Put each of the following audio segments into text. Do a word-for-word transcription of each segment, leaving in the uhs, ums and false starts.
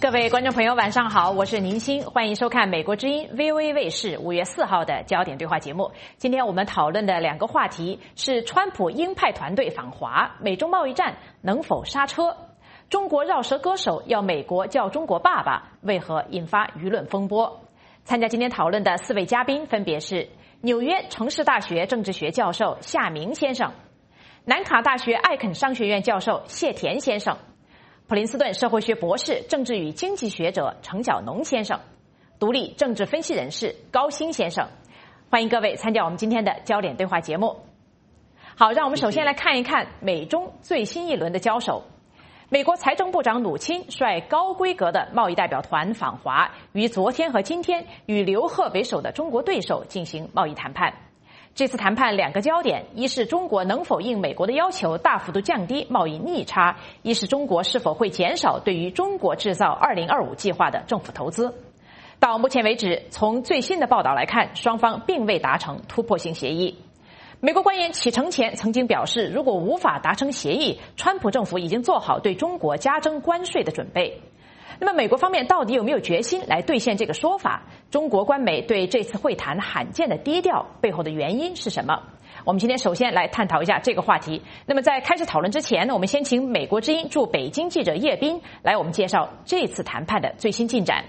各位观众朋友晚上好，我是宁欣，欢迎收看美国之音 V O A 卫视五月四号的焦点对话节目。今天我们讨论的两个话题是川普鹰派团队访华，美中贸易战能否刹车？中国饶舌歌手要美国叫中国爸爸，为何引发舆论风波？参加今天讨论的四位嘉宾分别是纽约城市大学政治学教授夏明先生，南卡大学艾肯商学院教授谢田先生，普林斯顿社会学博士、政治与经济学者程晓农先生，独立政治分析人士高鑫先生。欢迎各位参加我们今天的焦点对话节目。好，让我们首先来看一看美中最新一轮的交手。美国财政部长努钦率高规格的贸易代表团访华，于昨天和今天与刘鹤为首的中国对手进行贸易谈判。这次谈判两个焦点，一是中国能否应美国的要求大幅度降低贸易逆差，一是中国是否会减少对于中国制造二零二五计划的政府投资。到目前为止，从最新的报道来看，双方并未达成突破性协议。美国官员启程前曾经表示，如果无法达成协议，川普政府已经做好对中国加征关税的准备。那么美国方面到底有没有决心来兑现这个说法？中国官媒对这次会谈罕见的低调背后的原因是什么？我们今天首先来探讨一下这个话题。那么在开始讨论之前呢，我们先请美国之音驻北京记者叶斌来我们介绍这次谈判的最新进展。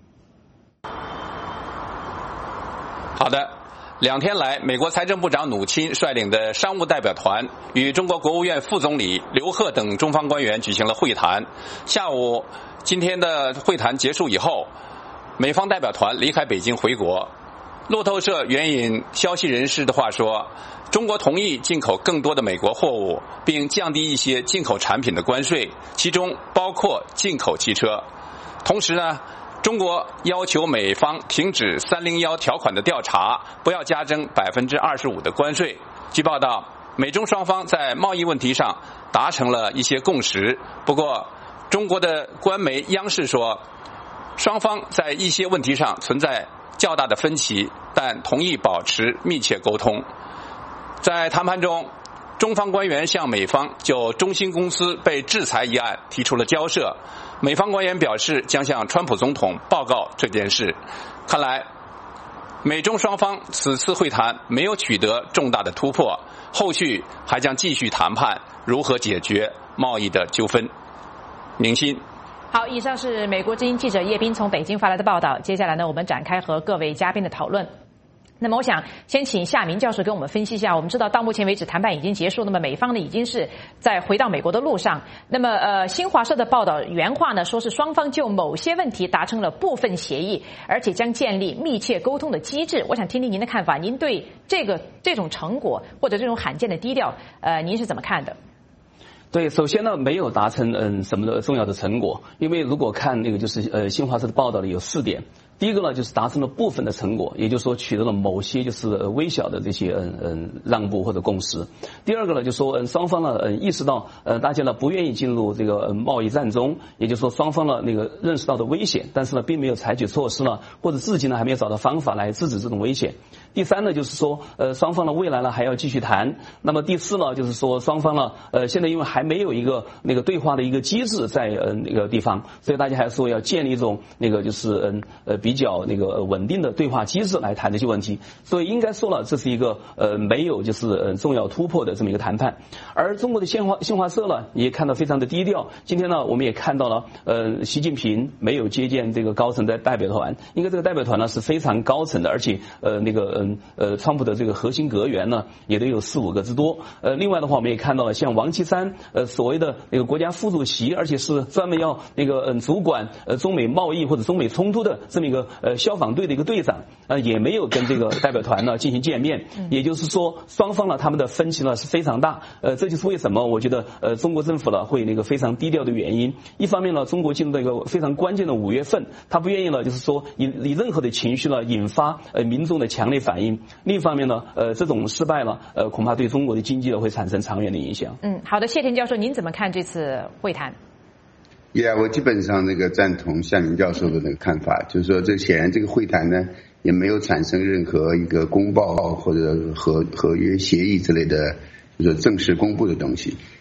好的。两天来，美国财政部长努钦率领的商务代表团与中国国务院副总理刘鹤等中方官员举行了会谈。下午，今天的会谈结束以后，美方代表团离开北京回国。路透社援引消息人士的话说，中国同意进口更多的美国货物，并降低一些进口产品的关税，其中包括进口汽车。同时呢，中国要求美方停止三零一条款的调查，不要加征百分之二十五的关税。据报道，美中双方在贸易问题上达成了一些共识。不过，中国的官媒央视说，双方在一些问题上存在较大的分歧，但同意保持密切沟通。在谈判中，中方官员向美方就中兴公司被制裁一案提出了交涉。美方官员表示将向川普总统报告这件事。看来，美中双方此次会谈没有取得重大的突破，后续还将继续谈判如何解决贸易的纠纷。宁欣。 好，以上是美国之音记者叶斌从北京发来的报道。接下来呢，我们展开和各位嘉宾的讨论。那么我想先请夏明教授给我们分析一下，我们知道到目前为止谈判已经结束，那么美方呢已经是在回到美国的路上。那么呃，新华社的报道原话呢说是双方就某些问题达成了部分协议，而且将建立密切沟通的机制。我想听听您的看法，您对这个这种成果或者这种罕见的低调，呃，您是怎么看的？ 对，首先呢，没有达成嗯什么的重要的成果，因为如果看那个就是呃新华社的报道里有四点。第一个呢，就是达成了部分的成果，也就是说取得了某些就是微小的这些嗯嗯让步或者共识。第二个呢，就是说嗯双方呢嗯意识到呃大家呢不愿意进入这个贸易战中，也就是说双方呢那个认识到的危险，但是呢并没有采取措施呢，或者至今呢还没有找到方法来制止这种危险。第三呢，就是说呃双方呢未来呢还要继续谈。那么第四呢，就是说双方呢呃现在因为还没有一个那个对话的一个机制在呃那个地方，所以大家还说要建立一种那个就是嗯呃比较那个稳定的对话机制来谈这些问题。所以应该说了，这是一个呃没有就是呃重要突破的这么一个谈判。而中国的新华新华社呢也看到非常的低调。今天呢我们也看到了呃习近平没有接见这个高层的代表团，应该这个代表团呢是非常高层的，而且呃那个嗯呃川普的这个核心阁员呢也都有四五个之多。呃另外的话我们也看到了像王岐山呃所谓的那个国家副主席，而且是专门要那个嗯主管呃中美贸易或者中美冲突的这么一个呃消防队的一个队长，呃也没有跟这个代表团呢进行见面。也就是说双方呢他们的分歧呢是非常大。呃这就是为什么我觉得呃中国政府呢会那个非常低调的原因。一方面呢中国进入到一个非常关键的五月份，他不愿意呢就是说以以任何的情绪呢引发呃民众的强烈反应。另一方面呢呃这种失败呢呃恐怕对中国的经济呢会产生长远的影响。 嗯，好的，谢田教授，您怎么看这次会谈？ Yeah， 我基本上那个赞同夏明教授的那个看法，就是说这显然这个会谈呢也没有产生任何一个公报或者合合约协议之类的，就是正式公布的东西。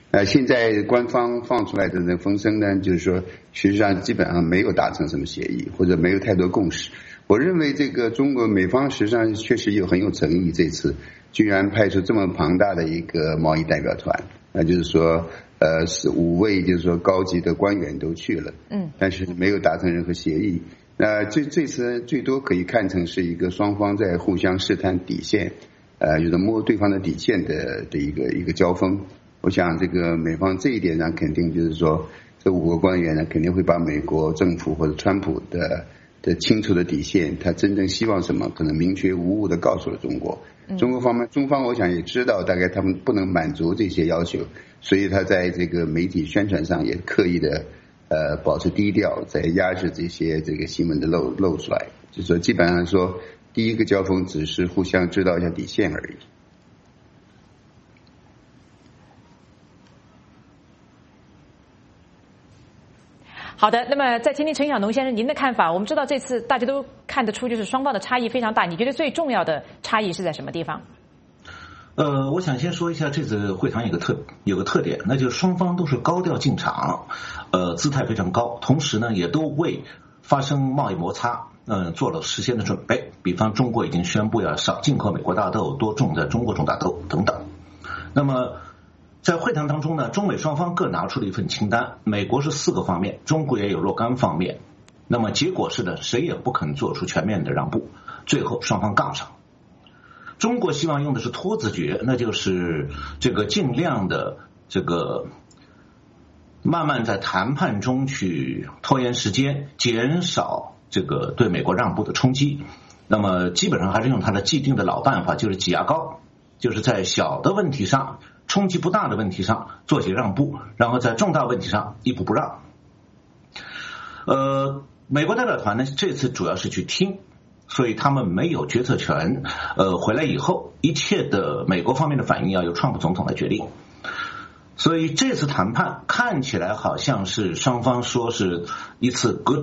呃，现在官方放出来的那风声呢，就是说，实际上基本上没有达成什么协议，或者没有太多共识。我认为这个中国美方实际上确实有很有诚意，这次居然派出这么庞大的一个贸易代表团，那就是说，呃，是五位就是说高级的官员都去了，嗯，但是没有达成任何协议。那这这次最多可以看成是一个双方在互相试探底线，呃，就是摸对方的底线的的一个一个交锋。我想这个美方这一点上肯定就是说，这五个官员呢肯定会把美国政府或者川普的的清楚的底线，他真正希望什么，可能明确无误的告诉了中国。中国方面，中方我想也知道，大概他们不能满足这些要求，所以他在这个媒体宣传上也刻意的呃保持低调，在压制这些这个新闻的漏漏出来。就说基本上说，第一个交锋只是互相知道一下底线而已。 好的，那么再听听陈小农先生您的看法。我们知道这次大家都看得出，就是双方的差异非常大。你觉得最重要的差异是在什么地方？ 呃，我想先说一下这次会谈有个特有个特点，那就是双方都是高调进场，呃，姿态非常高，同时呢也都为发生贸易摩擦，呃，做了事先的准备。比方中国已经宣布要少进口美国大豆，多种在中国种大豆等等。那么在会谈当中呢，中美双方各拿出了一份清单，美国是四个方面，中国也有若干方面。那么结果是呢，谁也不肯做出全面的让步，最后双方杠上。中国希望用的是拖字诀，那就是这个尽量的这个慢慢在谈判中去拖延时间，减少这个对美国让步的冲击。那么基本上还是用他的既定的老办法，就是挤牙膏，就是在小的问题上冲击不大的问题上做些让步，然后在重大问题上一步不让。呃，美国代表团呢这次主要是去听，所以他们没有决策权。呃，回来以后一切的美国方面的反应要由川普总统来决定。所以这次谈判看起来好像是双方说是一次 good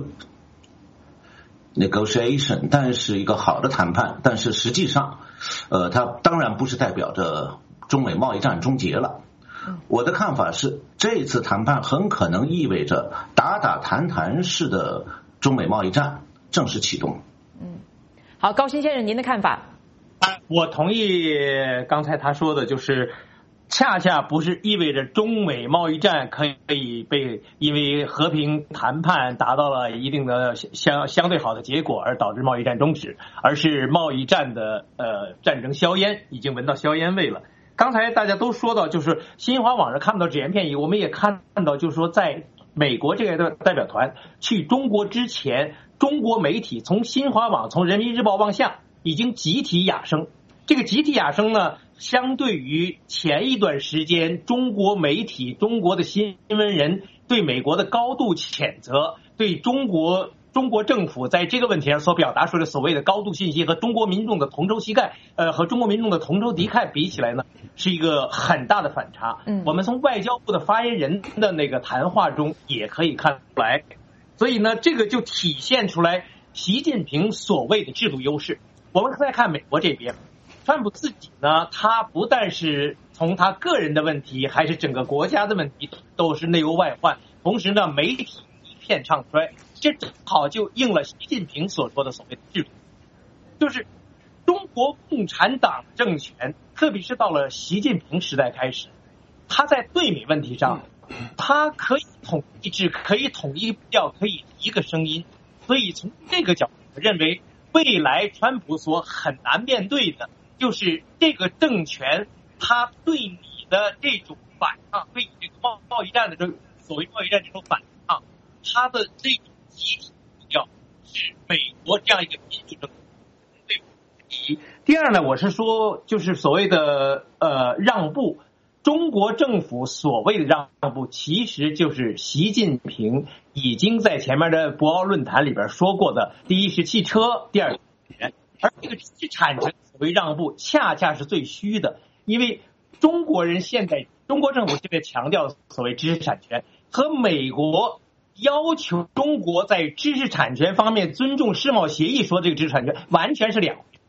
negotiation， 但是一个好的谈判，但是实际上呃，它当然不是代表着中美贸易战终结了。我的看法是，这次谈判很可能意味着打打谈谈式的中美贸易战正式启动。 嗯，好，高鑫先生，您的看法？ 我同意刚才他说的，就是恰恰不是意味着中美贸易战可以被因为和平谈判达到了一定的相相对好的结果而导致贸易战终止，而是贸易战的呃战争硝烟已经闻到硝烟味了。刚才大家都说到，就是新华网上看不到只言片语，我们也看到，就是说在美国这个代表团去中国之前，中国媒体从新华网、从人民日报往下已经集体哑声。这个集体哑声呢，相对于前一段时间中国媒体、中国的新闻人对美国的高度谴责，对中国中国政府在这个问题上所表达出的所谓的高度信息和中国民众的同仇敌忾，呃，和中国民众的同仇敌忾比起来呢，是一个很大的反差。嗯，我们从外交部的发言人的那个谈话中也可以看出来，所以呢，这个就体现出来习近平所谓的制度优势。我们再看美国这边，川普自己呢，他不但是从他个人的问题，还是整个国家的问题，都是内忧外患。同时呢，媒体一片唱衰，这正好就应了习近平所说的所谓的制度，就是中国共产党政权，特别是到了习近平时代开始，他在对美问题上，他可以统一制，可以统一步调，可以一个声音。所以从这个角度，我认为未来川普所很难面对的，就是这个政权他对你的这种反抗，对你这个贸贸易战的这所谓贸易战这种反抗，他的这种集体步调是美国这样一个民主政府对第一。第二呢，我是说就是所谓的呃让步，中国政府所谓的让步，其实就是习近平已经在前面的博鳌论坛里边说过的，第一是汽车，第二是人，而这个知识产权所谓让步，恰恰是最虚的，因为中国人现在，中国政府现在强调的所谓知识产权，和美国要求中国在知识产权方面尊重世贸协议说这个知识产权完全是两回事。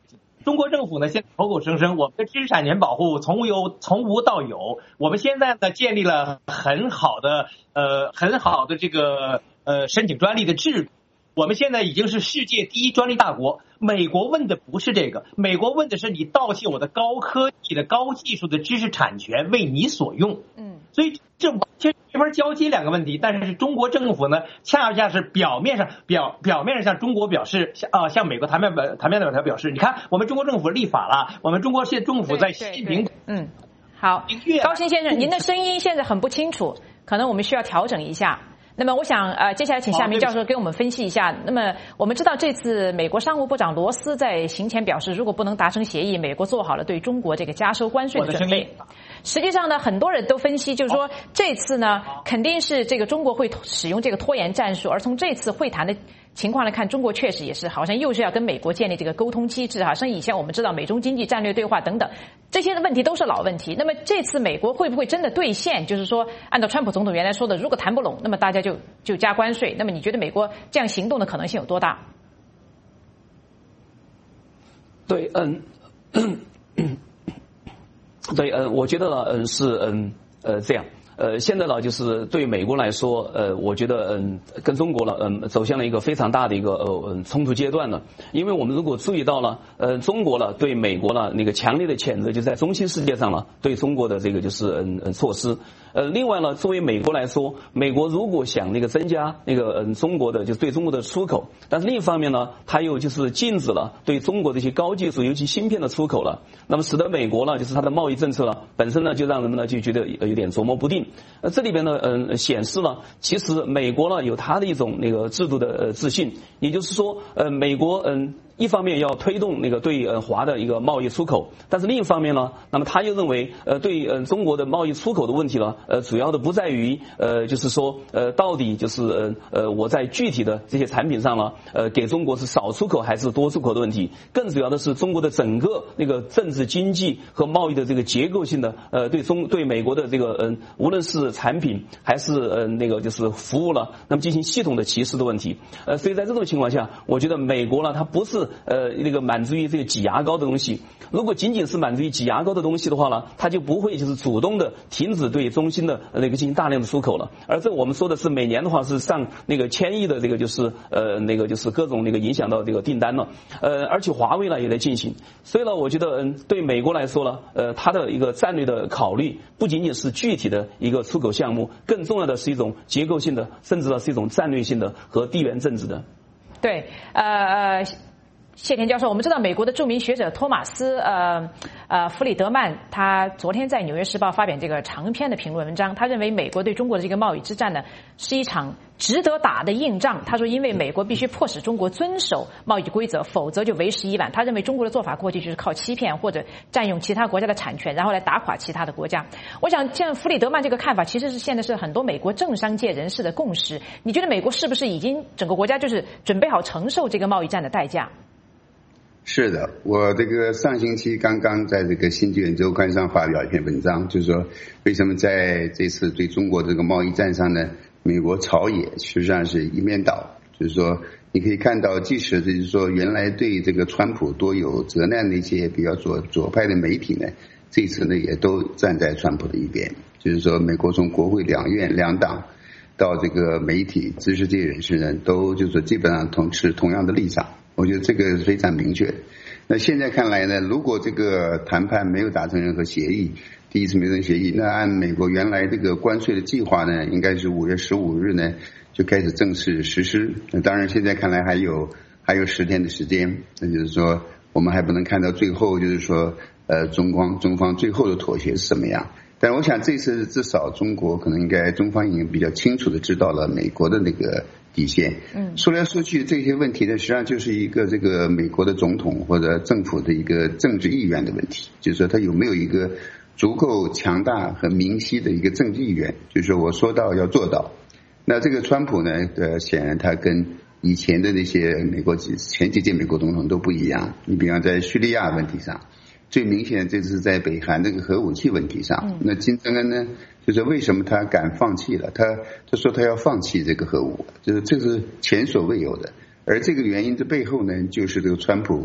中国政府呢，现在口口声声我们的知识产权保护从无有从无到有，我们现在呢建立了很好的呃很好的这个呃申请专利的制度。我们现在已经是世界第一专利大国。美国问的不是这个，美国问的是你盗窃我的高科技的高技术的知识产权为你所用。嗯，所以这完全没法交接两个问题。但是中国政府呢，恰恰是表面上表表面上向中国表示啊、呃，向美国谈判表谈判代表表示，你看我们中国政府立法了，我们中国现政府在习近平。 嗯，好，高新先生，您的声音现在很不清楚，可能我们需要调整一下。那么我想呃，接下来请夏明教授给我们分析一下。那么我们知道这次美国商务部长罗斯在行前表示，如果不能达成协议，美国做好了对中国这个加收关税的准备。实际上呢，很多人都分析，就是说这次呢肯定是这个中国会使用这个拖延战术，而从这次会谈的情况来看，中国确实也是好像又是要跟美国建立这个沟通机制哈，像以前我们知道美中经济战略对话等等，这些问题都是老问题。那么这次美国会不会真的兑现？就是说，按照川普总统原来说的，如果谈不拢，那么大家就就加关税。那么你觉得美国这样行动的可能性有多大？ 对，嗯，对，嗯，我觉得呢，嗯，是嗯呃这样。呃，现在呢，就是对美国来说，呃，我觉得，嗯，跟中国呢，嗯，走向了一个非常大的一个呃冲突阶段了。因为我们如果注意到了，呃，中国呢对美国呢那个强烈的谴责，就在中西世界上呢对中国的这个就是嗯嗯措施。呃，另外呢，作为美国来说，美国如果想那个增加那个嗯中国的就是对中国的出口，但是另一方面呢，它又就是禁止了对中国这些高技术，尤其芯片的出口了。那么使得美国呢，就是它的贸易政策呢本身呢就让人们呢就觉得有点琢磨不定。呃，这里边呢，嗯、呃，显示了其实美国呢有它的一种那个制度的呃自信，也就是说，呃，美国嗯。一方面要推动那个对呃华的一个贸易出口，但是另一方面呢，那么他又认为呃对呃中国的贸易出口的问题呢，呃主要的不在于呃就是说呃到底就是呃呃我在具体的这些产品上呢，呃给中国是少出口还是多出口的问题，更主要的是中国的整个那个政治经济和贸易的这个结构性的呃对中对美国的这个嗯、呃、无论是产品还是呃那个就是服务了，那么进行系统的歧视的问题。呃所以在这种情况下，我觉得美国呢它不是呃，那个满足于这个挤牙膏的东西。如果仅仅是满足于挤牙膏的东西的话呢，它就不会就是主动的停止对中芯的那个进行大量的出口了。而这我们说的是每年的话是上那个千亿的这个就是呃那个就是各种那个影响到这个订单了。呃，而且华为呢也在进行。所以呢，我觉得嗯，对美国来说呢，呃，它的一个战略的考虑不仅仅是具体的一个出口项目，更重要的是一种结构性的，甚至呢是一种战略性的和地缘政治的。 对，呃呃。谢田教授，我们知道美国的著名学者托马斯呃呃弗里德曼，他昨天在《纽约时报》发表这个长篇的评论文章，他认为美国对中国的这个贸易之战呢是一场值得打的硬仗。他说，因为美国必须迫使中国遵守贸易规则，否则就为时已晚。他认为中国的做法过去就是靠欺骗或者占用其他国家的产权，然后来打垮其他的国家。我想，像弗里德曼这个看法，其实是现在是很多美国政商界人士的共识。你觉得美国是不是已经整个国家就是准备好承受这个贸易战的代价？ 是的，我这个上星期刚刚在这个《新纪元周刊》上发表一篇文章，就是说为什么在这次对中国这个贸易战上呢，美国朝野实际上是一面倒。就是说你可以看到，即使就是说原来对这个川普多有责难的一些比较左左派的媒体呢，这次呢也都站在川普的一边。就是说美国从国会两院两党到这个媒体知识界人士呢，都就是基本上同持同样的立场。我觉得这个是非常明确的。那现在看来呢，如果这个谈判没有达成任何协议，第一次没有协议，那按美国原来这个关税的计划呢，应该是五月十五日呢就开始正式实施。那当然现在看来还有还有十天的时间，那就是说我们还不能看到最后就是说呃中方中方最后的妥协是什么样。但我想这次至少中国可能应该中方已经比较清楚的知道了美国的那个底线。嗯，说来说去这些问题呢，实际上就是一个这个美国的总统或者政府的一个政治意愿的问题，就是说他有没有一个足够强大和明晰的一个政治意愿，就是说我说到要做到。那这个川普呢，呃，显然他跟以前的那些美国前几届美国总统都不一样。你比方在叙利亚问题上。最明显的这次在北韩这个核武器问题上，那金正恩呢，就是为什么他敢放弃了？他他说他要放弃这个核武，就是这是前所未有的。而这个原因的背后呢，就是这个川普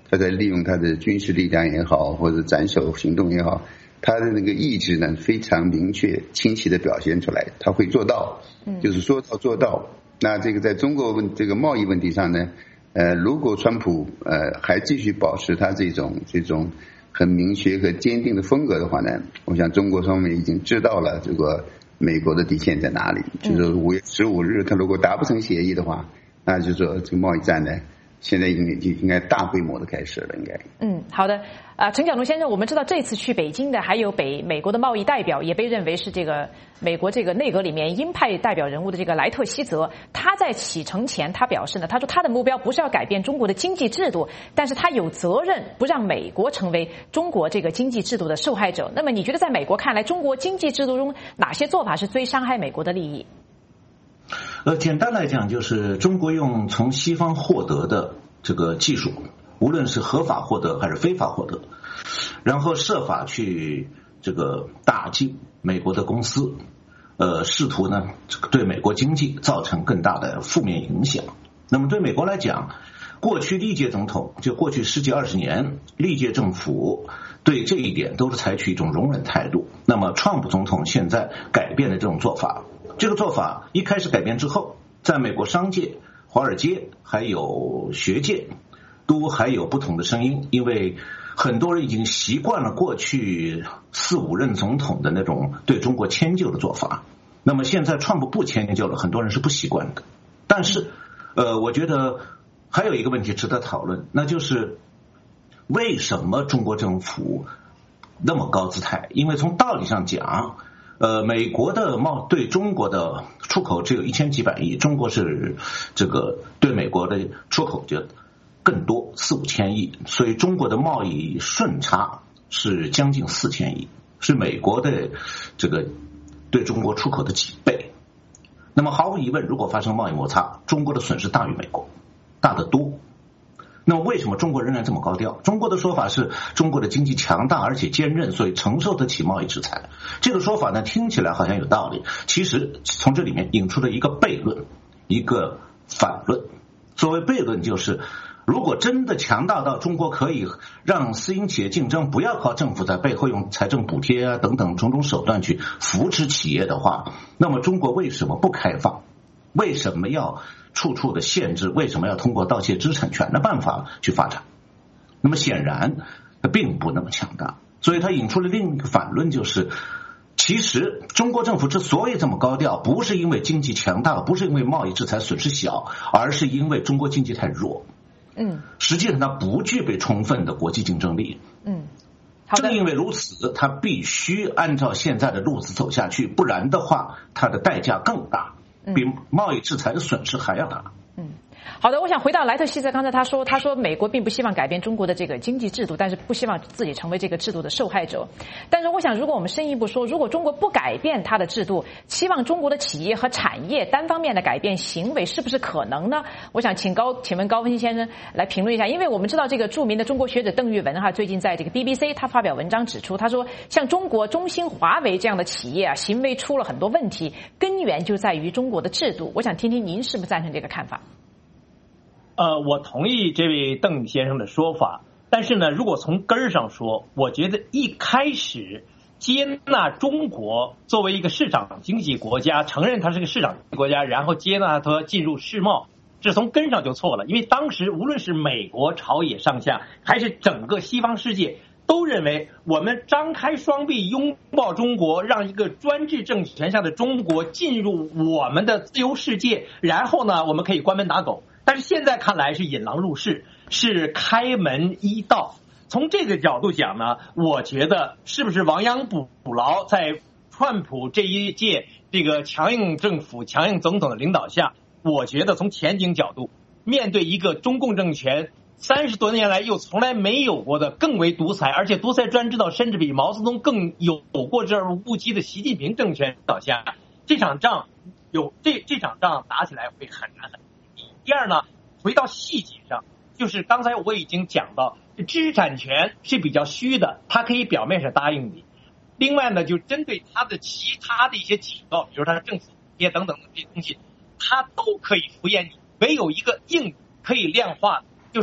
他在利用他的军事力量也好，或者斩首行动也好，他的那个意志呢非常明确、清晰的表现出来，他会做到，就是说到做到。那这个在中国问这个贸易问题上呢，呃，如果川普呃还继续保持他这种这种很明确和坚定的风格的话呢，我想中国方面已经知道了这个美国的底线在哪里。就是五月十五日，他如果达不成协议的话，那就是说这个贸易战呢，现在应该就应该大规模的开始了，应该。 嗯，好的。啊，陈角龙先生，我们知道这次去北京的还有北美国的贸易代表，也被认为是这个美国这个内阁里面鹰派代表人物的这个莱特希泽。他在启程前，他表示呢，他说他的目标不是要改变中国的经济制度，但是他有责任不让美国成为中国这个经济制度的受害者。那么你觉得在美国看来，中国经济制度中哪些做法是最伤害美国的利益？ 呃，简单来讲，就是中国用从西方获得的这个技术，无论是合法获得还是非法获得，然后设法去这个打击美国的公司，呃，试图呢对美国经济造成更大的负面影响。那么对美国来讲，过去历届总统，就过去十几二十年，历届政府对这一点都是采取一种容忍态度。那么川普总统现在改变了这种做法，这个做法一开始改变之后，在美国商界、华尔街还有学界都还有不同的声音，因为很多人已经习惯了过去四五任总统的那种对中国迁就的做法。那么现在川普不迁就了，很多人是不习惯的。但是呃，我觉得还有一个问题值得讨论，那就是为什么中国政府那么高姿态？因为从道理上讲，呃，美国的贸对中国的出口只有一千几百亿，中国是这个对美国的出口就更多，四五千亿，所以中国的贸易顺差是将近四千亿，是美国的这个对中国出口的几倍。那么毫无疑问，如果发生贸易摩擦，中国的损失大于美国，大得多。那么为什么中国仍然这么高调？中国的说法是中国的经济强大而且坚韧，所以承受得起贸易制裁。这个说法呢，听起来好像有道理，其实从这里面引出了一个悖论，一个反论。所谓悖论就是，如果真的强大到中国可以让私营企业竞争，不要靠政府在背后用财政补贴啊等等种种手段去扶持企业的话，那么中国为什么不开放？为什么要处处的限制？为什么要通过盗窃知识产权的办法去发展？那么显然它并不那么强大，所以它引出了另一个反论，就是其实中国政府之所以这么高调，不是因为经济强大，不是因为贸易制裁损失小，而是因为中国经济太弱。嗯，实际上它不具备充分的国际竞争力。嗯，正因为如此，它必须按照现在的路子走下去，不然的话，它的代价更大，比贸易制裁的损失还要大。 嗯，好的，我想回到莱特希泽，刚才他说，他说美国并不希望改变中国的这个经济制度，但是不希望自己成为这个制度的受害者。但是我想，如果我们深一步说，如果中国不改变它的制度，期望中国的企业和产业单方面的改变行为，是不是可能呢？我想请高，请问高文新先生来评论一下，因为我们知道这个著名的中国学者邓玉文哈，最近在这个 B B C 他发表文章指出，他说像中国中兴、华为这样的企业啊，行为出了很多问题，根源就在于中国的制度。我想听听您是不是赞成这个看法？ 呃，我同意这位邓先生的说法，但是呢，如果从根儿上说，我觉得一开始接纳中国作为一个市场经济国家，承认它是个市场国家，然后接纳它进入世贸，这从根上就错了。因为当时无论是美国朝野上下，还是整个西方世界，都认为我们张开双臂拥抱中国，让一个专制政权下的中国进入我们的自由世界，然后呢，我们可以关门打狗。但是现在看来是引狼入室，是开门一道。从这个角度讲呢，我觉得是不是亡羊补牢，在川普这一届这个强硬政府、强硬总统的领导下，我觉得从前景角度，面对一个中共政权三十多年来又从来没有过的更为独裁，而且独裁专制到甚至比毛泽东更有过之而无不及的习近平政权领导下，这场仗有这这场仗打起来会很难很难。第二呢，回到细节上，就是刚才我已经讲到，知识产权是比较虚的，它可以表面上答应你。另外呢，就针对它的其他的一些警告，比如它的政府补贴等等的这些东西，它都可以敷衍你。唯有一个硬可以量化，就是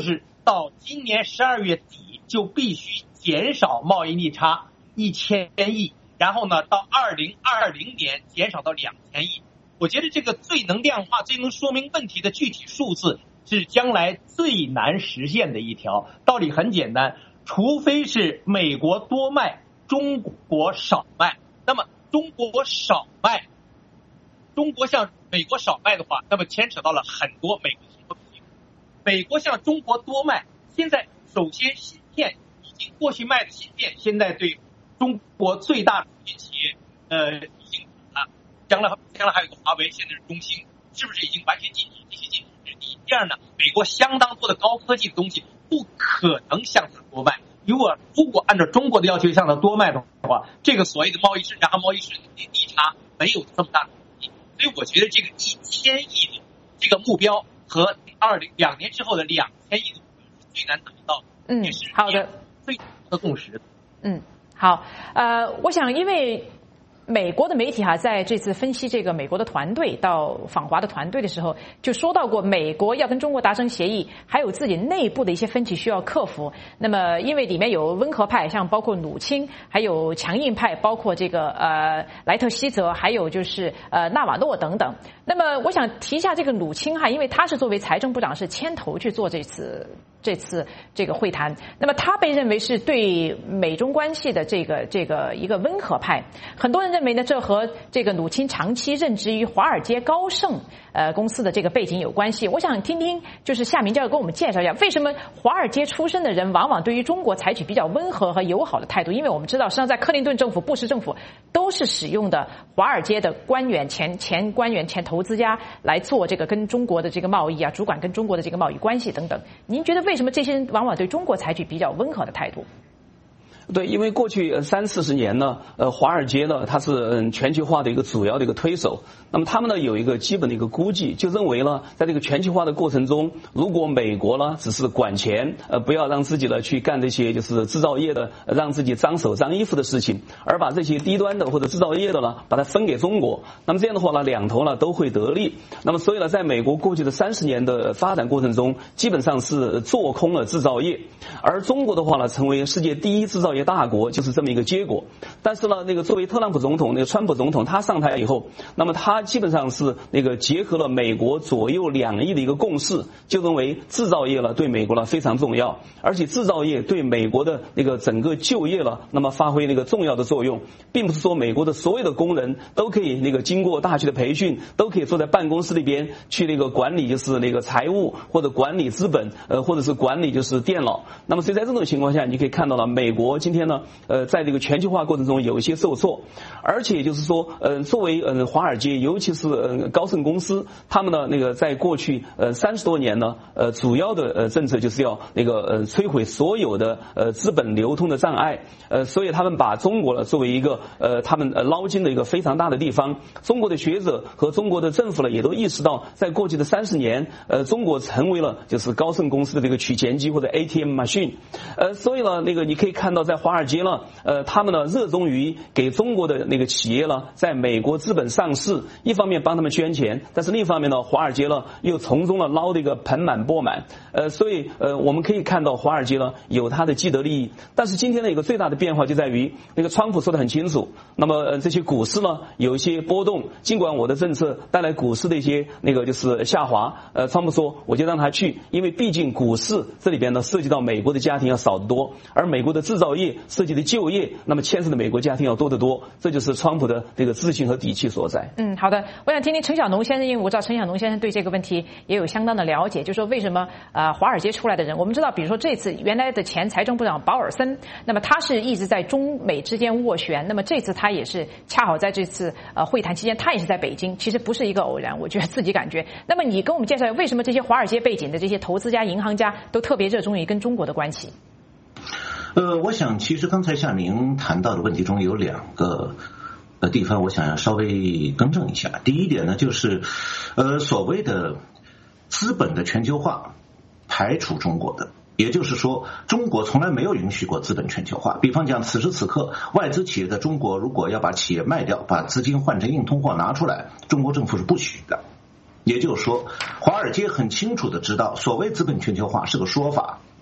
到今年十二月底就必须减少贸易逆差一千亿，然后呢，到二零二零年减少到两千亿。我觉得这个最能量化、最能说明问题的具体数字是将来最难实现的一条。道理很简单，除非是美国多卖，中国少卖。那么中国少卖，中国向美国少卖的话，那么牵扯到了很多美国的问题。美国向中国多卖，现在首先芯片已经过去卖的芯片，现在对中国最大的企业，呃，已经啊，将来将来还有个华为，现在是中兴，是不是已经完全禁止？必须禁止。这是第一。第二呢，美国相当多的高科技的东西不可能向它多卖。如果如果按照中国的要求向它多卖的话，这个所谓的贸易顺差和贸易顺逆差没有这么大的问题。所以我觉得这个一千亿的这个目标和二零两年之后的两千亿的目标是最难达到的。 嗯，好的， 最的共识。 嗯，好，呃，我想因为美国的媒体哈，在这次分析这个美国的团队到访华的团队的时候，就说到过，美国要跟中国达成协议，还有自己内部的一些分歧需要克服。那么，因为里面有温和派，像包括努钦，还有强硬派，包括这个呃莱特希泽，还有就是呃纳瓦诺等等。那么，我想提一下这个努钦哈，因为他是作为财政部长是牵头去做这次这次这个会谈。那么，他被认为是对美中关系的这个这个一个温和派，很多人认为呢，这和这个努钦长期任职于华尔街高盛呃公司的这个背景有关系。我想听听，就是夏明教授给我们介绍一下，为什么华尔街出身的人往往对于中国采取比较温和和友好的态度？因为我们知道，实际上在克林顿政府、布什政府都是使用的华尔街的官员、前前官员、前投资家来做这个跟中国的这个贸易啊，主管跟中国的这个贸易关系等等。您觉得为什么这些人往往对中国采取比较温和的态度？ 对，因为过去三四十年呢，呃，华尔街呢，它是嗯全球化的一个主要的一个推手。那么他们呢有一个基本的一个估计，就认为呢，在这个全球化的过程中，如果美国呢只是管钱，呃，不要让自己呢去干这些就是制造业的，让自己脏手脏衣服的事情，而把这些低端的或者制造业的呢，把它分给中国，那么这样的话呢，两头呢都会得利。那么所以呢，在美国过去的三十年的发展过程中，基本上是做空了制造业，而中国的话呢，成为世界第一制造业大国，就是这么一个结果。但是呢，那个作为特朗普总统，那个川普总统他上台以后，那么他基本上是那个结合了美国左右两翼的一个共识，就认为制造业呢对美国呢非常重要，而且制造业对美国的那个整个就业了，那么发挥那个重要的作用，并不是说美国的所有的工人都可以那个经过大学的培训，都可以坐在办公室里边去那个管理就是那个财务或者管理资本，呃，或者是管理就是电脑。那么所以在这种情况下，你可以看到了美国今天呢，呃，在这个全球化过程中有一些受挫，而且就是说，呃，作为呃华尔街，尤其是呃高盛公司，他们呢那个在过去呃三十多年呢，呃，主要的呃政策就是要那个呃摧毁所有的呃资本流通的障碍，呃，所以他们把中国呢作为一个呃他们呃捞金的一个非常大的地方。中国的学者和中国的政府呢也都意识到，在过去的三十年，呃，中国成为了就是高盛公司的这个取钱机或者 A T M machine， 呃，所以呢那个你可以看到在华尔街呢，呃，他们呢热衷于给中国的那个企业呢在美国资本上市，一方面帮他们捐钱，但是另一方面呢，华尔街呢又从中呢捞的一个盆满钵满，呃，所以呃我们可以看到华尔街呢有它的既得利益。但是今天的一个最大的变化就在于，那个川普说的很清楚，那么呃这些股市呢有一些波动，尽管我的政策带来股市的一些那个就是下滑，呃，川普说我就让他去，因为毕竟股市这里边呢涉及到美国的家庭要少得多，而美国的制造业涉及的就业，那么牵涉的美国家庭要多得多，这就是川普的这个自信和底气所在。 嗯，好的，我想听听陈小农先生，因为我知道陈小农先生对这个问题也有相当的了解，就是说为什么呃华尔街出来的人，我们知道，比如说这次原来的前财政部长保尔森，那么他是一直在中美之间斡旋，那么这次他也是恰好在这次呃会谈期间，他也是在北京，其实不是一个偶然，我觉得自己感觉。那么你跟我们介绍为什么这些华尔街背景的这些投资家、银行家都特别热衷于跟中国的关系？ 呃，我想其实刚才夏明谈到的问题中有两个呃地方，我想要稍微更正一下。第一点呢，就是呃所谓的资本的全球化排除中国的，也就是说，中国从来没有允许过资本全球化。比方讲，此时此刻，外资企业在中国如果要把企业卖掉，把资金换成硬通货拿出来，中国政府是不许的。也就是说，华尔街很清楚的知道，所谓资本全球化是个说法，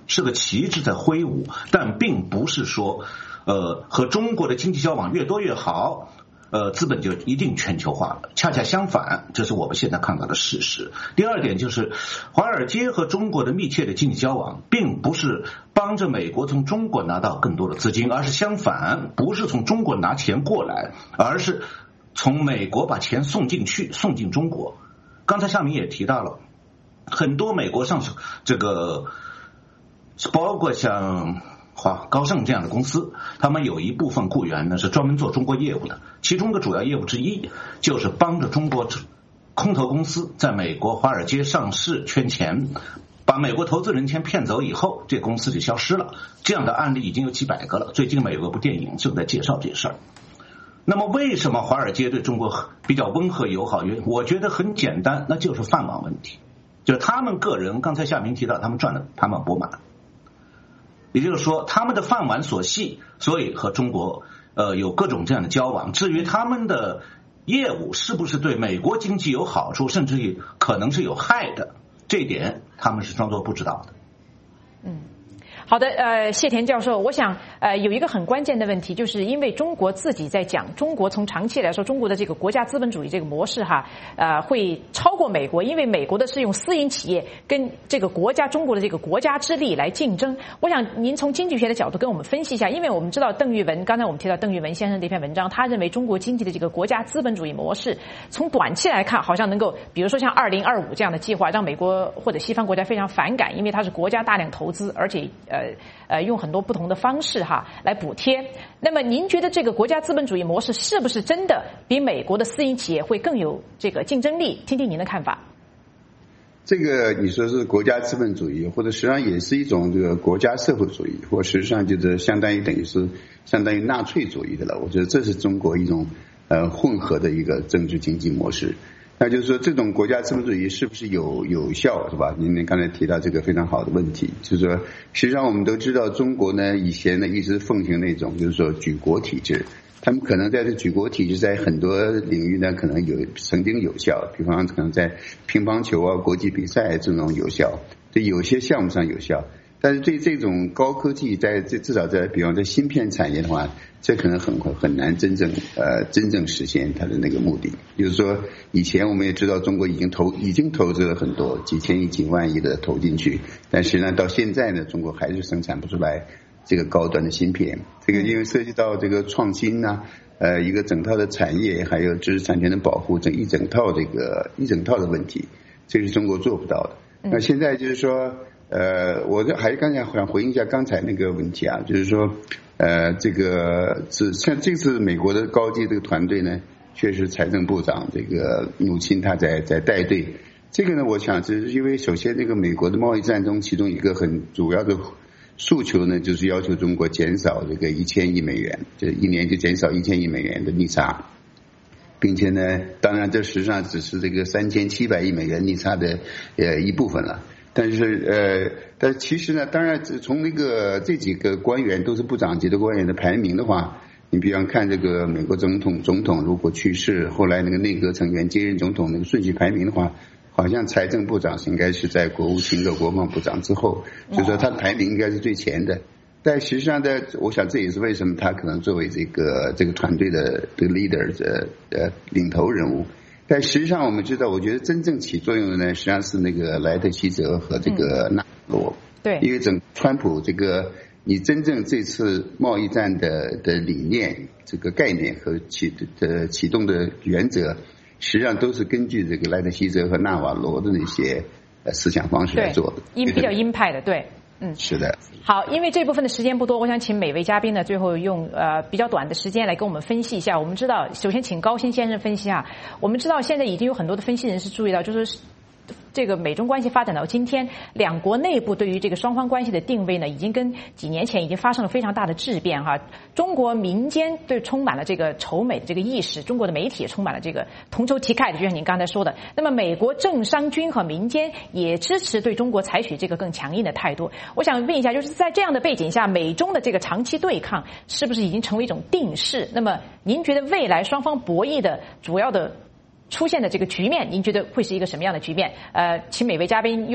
是个旗帜在挥舞，但并不是说，呃，和中国的经济交往越多越好，呃，资本就一定全球化了。恰恰相反，这是我们现在看到的事实。第二点就是，华尔街和中国的密切的经济交往，并不是帮着美国从中国拿到更多的资金，而是相反，不是从中国拿钱过来，而是从美国把钱送进去，送进中国。刚才夏明也提到了，很多美国上市这个，包括像华高盛这样的公司，他们有一部分雇员呢是专门做中国业务的，其中的主要业务之一就是帮着中国空投公司在美国华尔街上市圈钱，把美国投资人钱骗走以后，这公司就消失了。这样的案例已经有几百个了，最近美国有部电影正在介绍这事儿。那么为什么华尔街对中国比较温和友好？我觉得很简单，那就是饭碗问题，就是他们个人，刚才夏明提到他们赚的盆满钵满，也就是说他们的饭碗所系，所以和中国呃有各种这样的交往。至于他们的业务是不是对美国经济有好处，甚至于可能是有害的，这一点他们是装作不知道的。 嗯。好的，呃，谢田教授，我想，呃，有一个很关键的问题，就是因为中国自己在讲，中国从长期来说，中国的这个国家资本主义这个模式哈，呃，会超过美国，因为美国的是用私营企业跟这个国家中国的这个国家之力来竞争。我想您从经济学的角度跟我们分析一下，因为我们知道邓玉文，刚才我们提到邓玉文先生这篇文章，他认为中国经济的这个国家资本主义模式，从短期来看，好像能够，比如说像二零二五这样的计划，让美国或者西方国家非常反感，因为它是国家大量投资，而且呃。呃呃，用很多不同的方式哈来补贴。那么，您觉得这个国家资本主义模式是不是真的比美国的私营企业会更有这个竞争力？听听您的看法。 这个你说是国家资本主义，或者实际上也是一种这个国家社会主义，或实际上就是相当于等于是相当于纳粹主义的了。我觉得这是中国一种呃混合的一个政治经济模式。那就是说，这种国家资本主义是不是有有效，是吧？您您刚才提到这个非常好的问题，就是说，实际上我们都知道，中国呢以前呢一直奉行那种就是说举国体制，他们可能在这举国体制在很多领域呢可能有曾经有效，比方可能在乒乓球啊、国际比赛这种有效，对有些项目上有效。但是对这种高科技在这至少在比方在芯片产业的话，这可能很很难真正呃真正实现它的那个目的。就是说，以前我们也知道中国已经投已经投资了很多几千亿几万亿的投进去，但实际上到现在呢，中国还是生产不出来这个高端的芯片。这个因为涉及到这个创新啊，呃一个整套的产业，还有知识产权的保护，这一整套这个一整套的问题，这是中国做不到的。那现在就是说。呃，我这还刚才想回应一下刚才那个问题啊，就是说，呃，这个是像这次美国的高级这个团队呢，确实财政部长这个努钦他在在带队。这个呢，我想是因为首先这个美国的贸易战中，其中一个很主要的诉求呢，就是要求中国减少这个一千亿美元，就一年就减少一千亿美元的逆差。并且呢，当然这实际上只是这个三千七百亿美元逆差的呃一部分了。但是呃，但其实呢，当然从那个这几个官员都是部长级的官员的排名的话，你比方看这个美国总统总统如果去世，后来那个内阁成员接任总统那个顺序排名的话，好像财政部长应该是在国务卿和国防部长之后，所以说他的排名应该是最前的。但实际上的，我想这也是为什么他可能作为这个这个团队的这个 leader 的呃领头人物。但实际上我们知道，我觉得真正起作用的呢，实际上是那个莱特希泽和这个纳罗。 对， 因为整川普这个，你真正这次贸易战的的理念、这个概念和启的启动的原则，实际上都是根据这个莱特希泽和纳瓦罗的那些呃思想方式来做的。 鹰比较鹰派的，对。嗯， 是的。 好，因为这部分的时间不多，我想请每位嘉宾呢，最后用呃比较短的时间来跟我们分析一下。我们知道，首先请高新先生分析啊。我们知道现在已经有很多的分析人士注意到，就是这个美中关系发展到今天，两国内部对于这个双方关系的定位呢，已经跟几年前已经发生了非常大的质变哈。中国民间对充满了这个仇美的这个意识，中国的媒体也充满了这个同仇敌忾的，就像您刚才说的。那么美国政商军和民间也支持对中国采取这个更强硬的态度。我想问一下，就是在这样的背景下，美中的这个长期对抗是不是已经成为一种定势？那么您觉得未来双方博弈的主要的出现的这个局面，您觉得会是一个什么样的局面？呃，请每位嘉宾用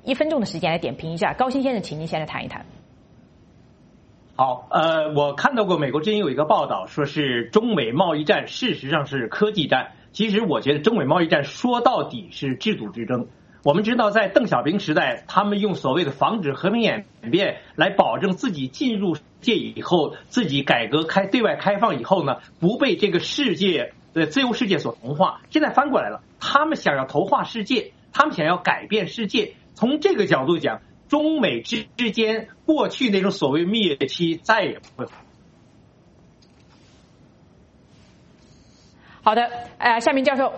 一分钟的时间来点评一下。高新先生，请您先来谈一谈。 好，呃，我看到过美国之音有一个报道，说是中美贸易战事实上是科技战。其实我觉得中美贸易战说到底是制度之争。我们知道，在邓小平时代，他们用所谓的防止和平演变来保证自己进入世界以后，自己改革开对外开放以后呢，不被这个世界的自由世界所同化。现在翻过来了，他们想要同化世界，他们想要改变世界。从这个角度讲，中美之之间过去那种所谓蜜月期再也不会。 好的，呃，夏明教授。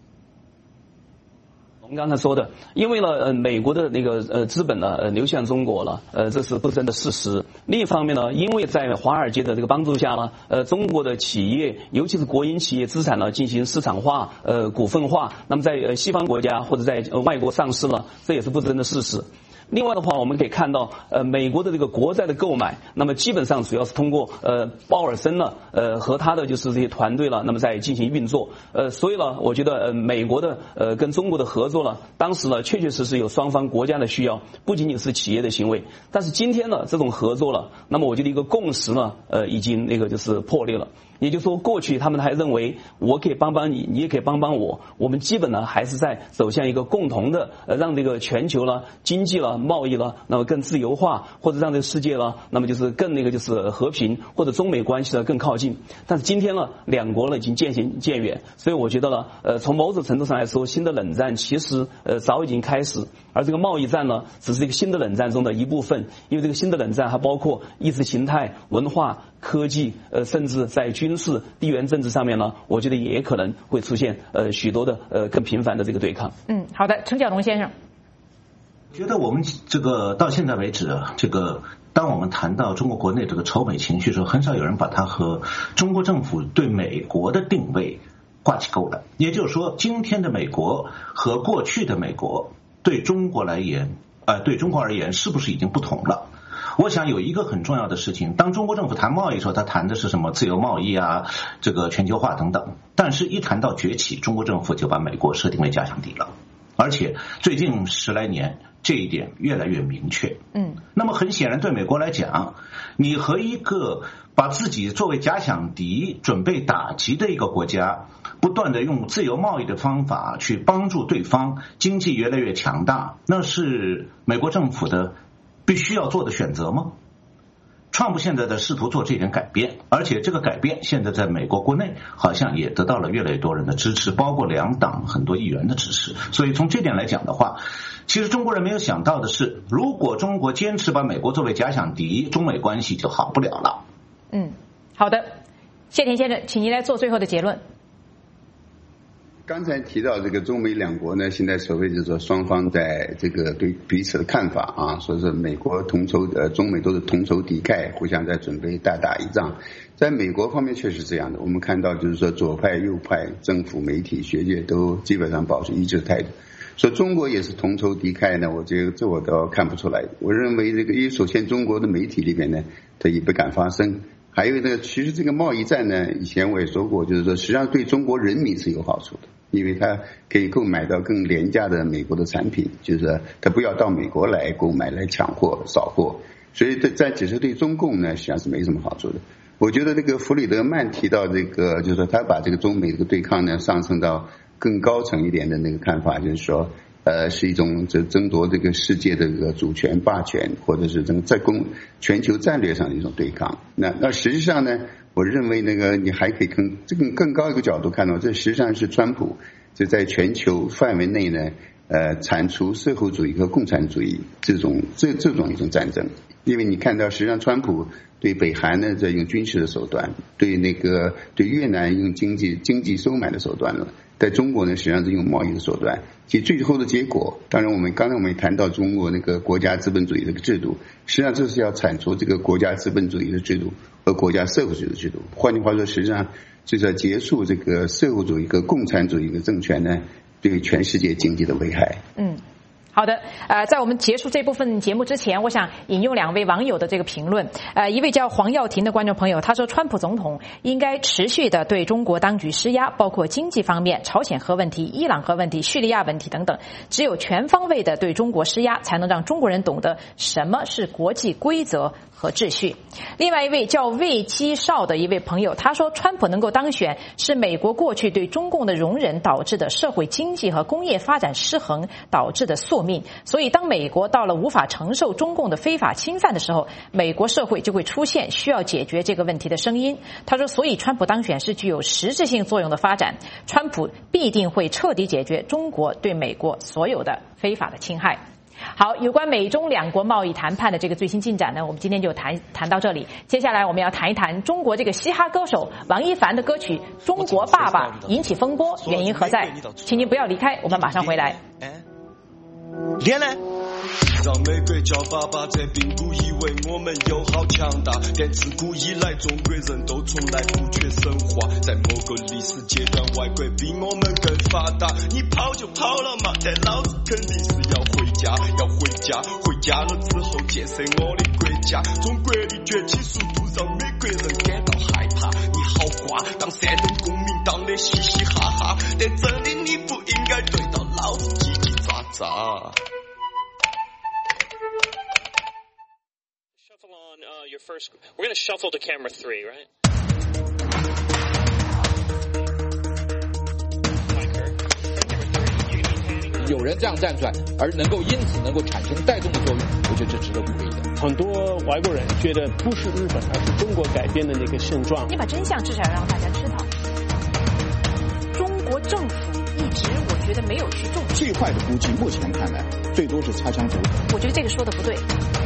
我们刚才说的，因为呢，呃，美国的那个呃资本呢，呃，流向中国了，呃，这是不争的事实。另一方面呢，因为在华尔街的这个帮助下呢，呃，中国的企业，尤其是国营企业资产呢，进行市场化、呃，股份化。那么在呃西方国家或者在呃外国上市了，这也是不争的事实。另外的话，我们可以看到，呃，美国的这个国债的购买，那么基本上主要是通过呃鲍尔森呢，呃和他的就是这些团队了，那么在进行运作。呃，所以呢，我觉得呃美国的呃跟中国的合作呢，当时呢确确实实有双方国家的需要，不仅仅是企业的行为。但是今天呢，这种合作了，那么我觉得一个共识呢，呃已经那个就是破裂了。也就是说，过去他们还认为我可以帮帮你，你也可以帮帮我，我们基本呢还是在走向一个共同的，呃，让这个全球了、经济了、贸易了，那么更自由化，或者让这个世界了，那么就是更那个就是和平，或者中美关系呢更靠近。但是今天呢，两国呢已经渐行渐远，所以我觉得呢，呃，从某种程度上来说，新的冷战其实呃早已经开始，而这个贸易战呢，只是一个新的冷战中的一部分，因为这个新的冷战还包括意识形态、文化、科技，呃，甚至在军事、地缘政治上面呢，我觉得也可能会出现呃许多的呃更频繁的这个对抗。 嗯，好的，陈晓龙先生， 我觉得我们这个到现在为止啊，这个当我们谈到中国国内这个仇美情绪的时候，很少有人把它和中国政府对美国的定位挂起钩来。也就是说，今天的美国和过去的美国对中国来言，呃，对中国而言，是不是已经不同了？我想有一个很重要的事情，当中国政府谈贸易的时候，他谈的是什么自由贸易啊，这个全球化等等。但是一谈到崛起，中国政府就把美国设定为假想敌了。而且最近十来年，这一点越来越明确。嗯，那么很显然，对美国来讲，你和一个把自己作为假想敌准备打击的一个国家，不断的用自由贸易的方法去帮助对方经济越来越强大，那是美国政府的必须要做的选择吗？川普现在在试图做这点改变，而且这个改变现在在美国国内好像也得到了越来越多人的支持，包括两党很多议员的支持。所以从这点来讲的话，其实中国人没有想到的是，如果中国坚持把美国作为假想敌，中美关系就好不了了。 嗯，好的，谢田先生，请您来做最后的结论。 刚才提到这个中美两国呢，现在所谓就是说双方在这个对彼此的看法啊，说是美国同仇呃中美都是同仇敌忾，互相在准备大打一仗。在美国方面确实这样的，我们看到就是说左派右派、政府、媒体、学界都基本上保持一致态度。说中国也是同仇敌忾呢，我觉得这我倒看不出来。我认为这个，因为首先中国的媒体里边呢，他也不敢发声。还有呢，其实这个贸易战呢，以前我也说过，就是说实际上对中国人民是有好处的，因为他可以购买到更廉价的美国的产品，就是他不要到美国来购买来抢货扫货，所以在只是对中共呢实际上是没什么好处的。我觉得这个弗里德曼提到这个，就是说他把这个中美这个对抗呢上升到更高层一点的那个看法，就是说呃，是一种争争夺这个世界的这个主权霸权，或者是这个在公全球战略上的一种对抗。那那实际上呢，我认为那个你还可以更这个更高一个角度看到，这实际上是川普就在全球范围内呢，呃，铲除社会主义和共产主义这种这这种一种战争。因为你看到，实际上川普对北韩呢在用军事的手段，对那个对越南用经济经济收买的手段了。在中国呢，实际上是用贸易的手段。其实最后的结果，当然我们刚才我们也谈到中国那个国家资本主义这个制度，实际上这是要铲除这个国家资本主义的制度和国家社会主义的制度。换句话说，实际上就是要结束这个社会主义和共产主义的政权呢对全世界经济的危害。 嗯。 好的，呃，在我们结束这部分节目之前，我想引用两位网友的这个评论。呃，一位叫黄耀庭的观众朋友，他说，川普总统应该持续的对中国当局施压，包括经济方面、朝鲜核问题、伊朗核问题、叙利亚问题等等。只有全方位的对中国施压，才能让中国人懂得什么是国际规则和秩序。另外一位叫魏基少的一位朋友，他说，川普能够当选是美国过去对中共的容忍导致的社会经济和工业发展失衡导致的宿命。所以当美国到了无法承受中共的非法侵犯的时候，美国社会就会出现需要解决这个问题的声音。他说，所以川普当选是具有实质性作用的发展，川普必定会彻底解决中国对美国所有的非法的侵害。好，有关美中两国贸易谈判的这个最新进展呢，我们今天就谈谈到这里。接下来我们要谈一谈中国这个嘻哈歌手王一凡的歌曲《中国爸爸》引起风波，原因何在？请您不要离开，我们马上回来。 连来让玫瑰叫爸爸，这并不意味我们友好强大，但自古以来中国人都从来不缺神话，在某个历史阶段外国比我们更发达，你跑就跑了嘛，但老子肯定是要回家，要回家，回家了之后建设我的国家，中国的崛起速度让美国人感到害怕，你好瓜，当山东公民当的嘻嘻哈哈，但真的你不应该对到老子叽叽喳喳。 Uh, your first, we're going to shuffle to camera three, right? Camera three. 有人这样站出来，而能够因此能够产生带动的作用，我觉得这值得鼓励的。 很多外国人觉得不是日本，而是中国改变的那个现状。 你把真相至少让大家知道，中国政府一直我觉得没有去重视。 最坏的估计，目前看来最多是擦枪走火。 我觉得这个说的不对。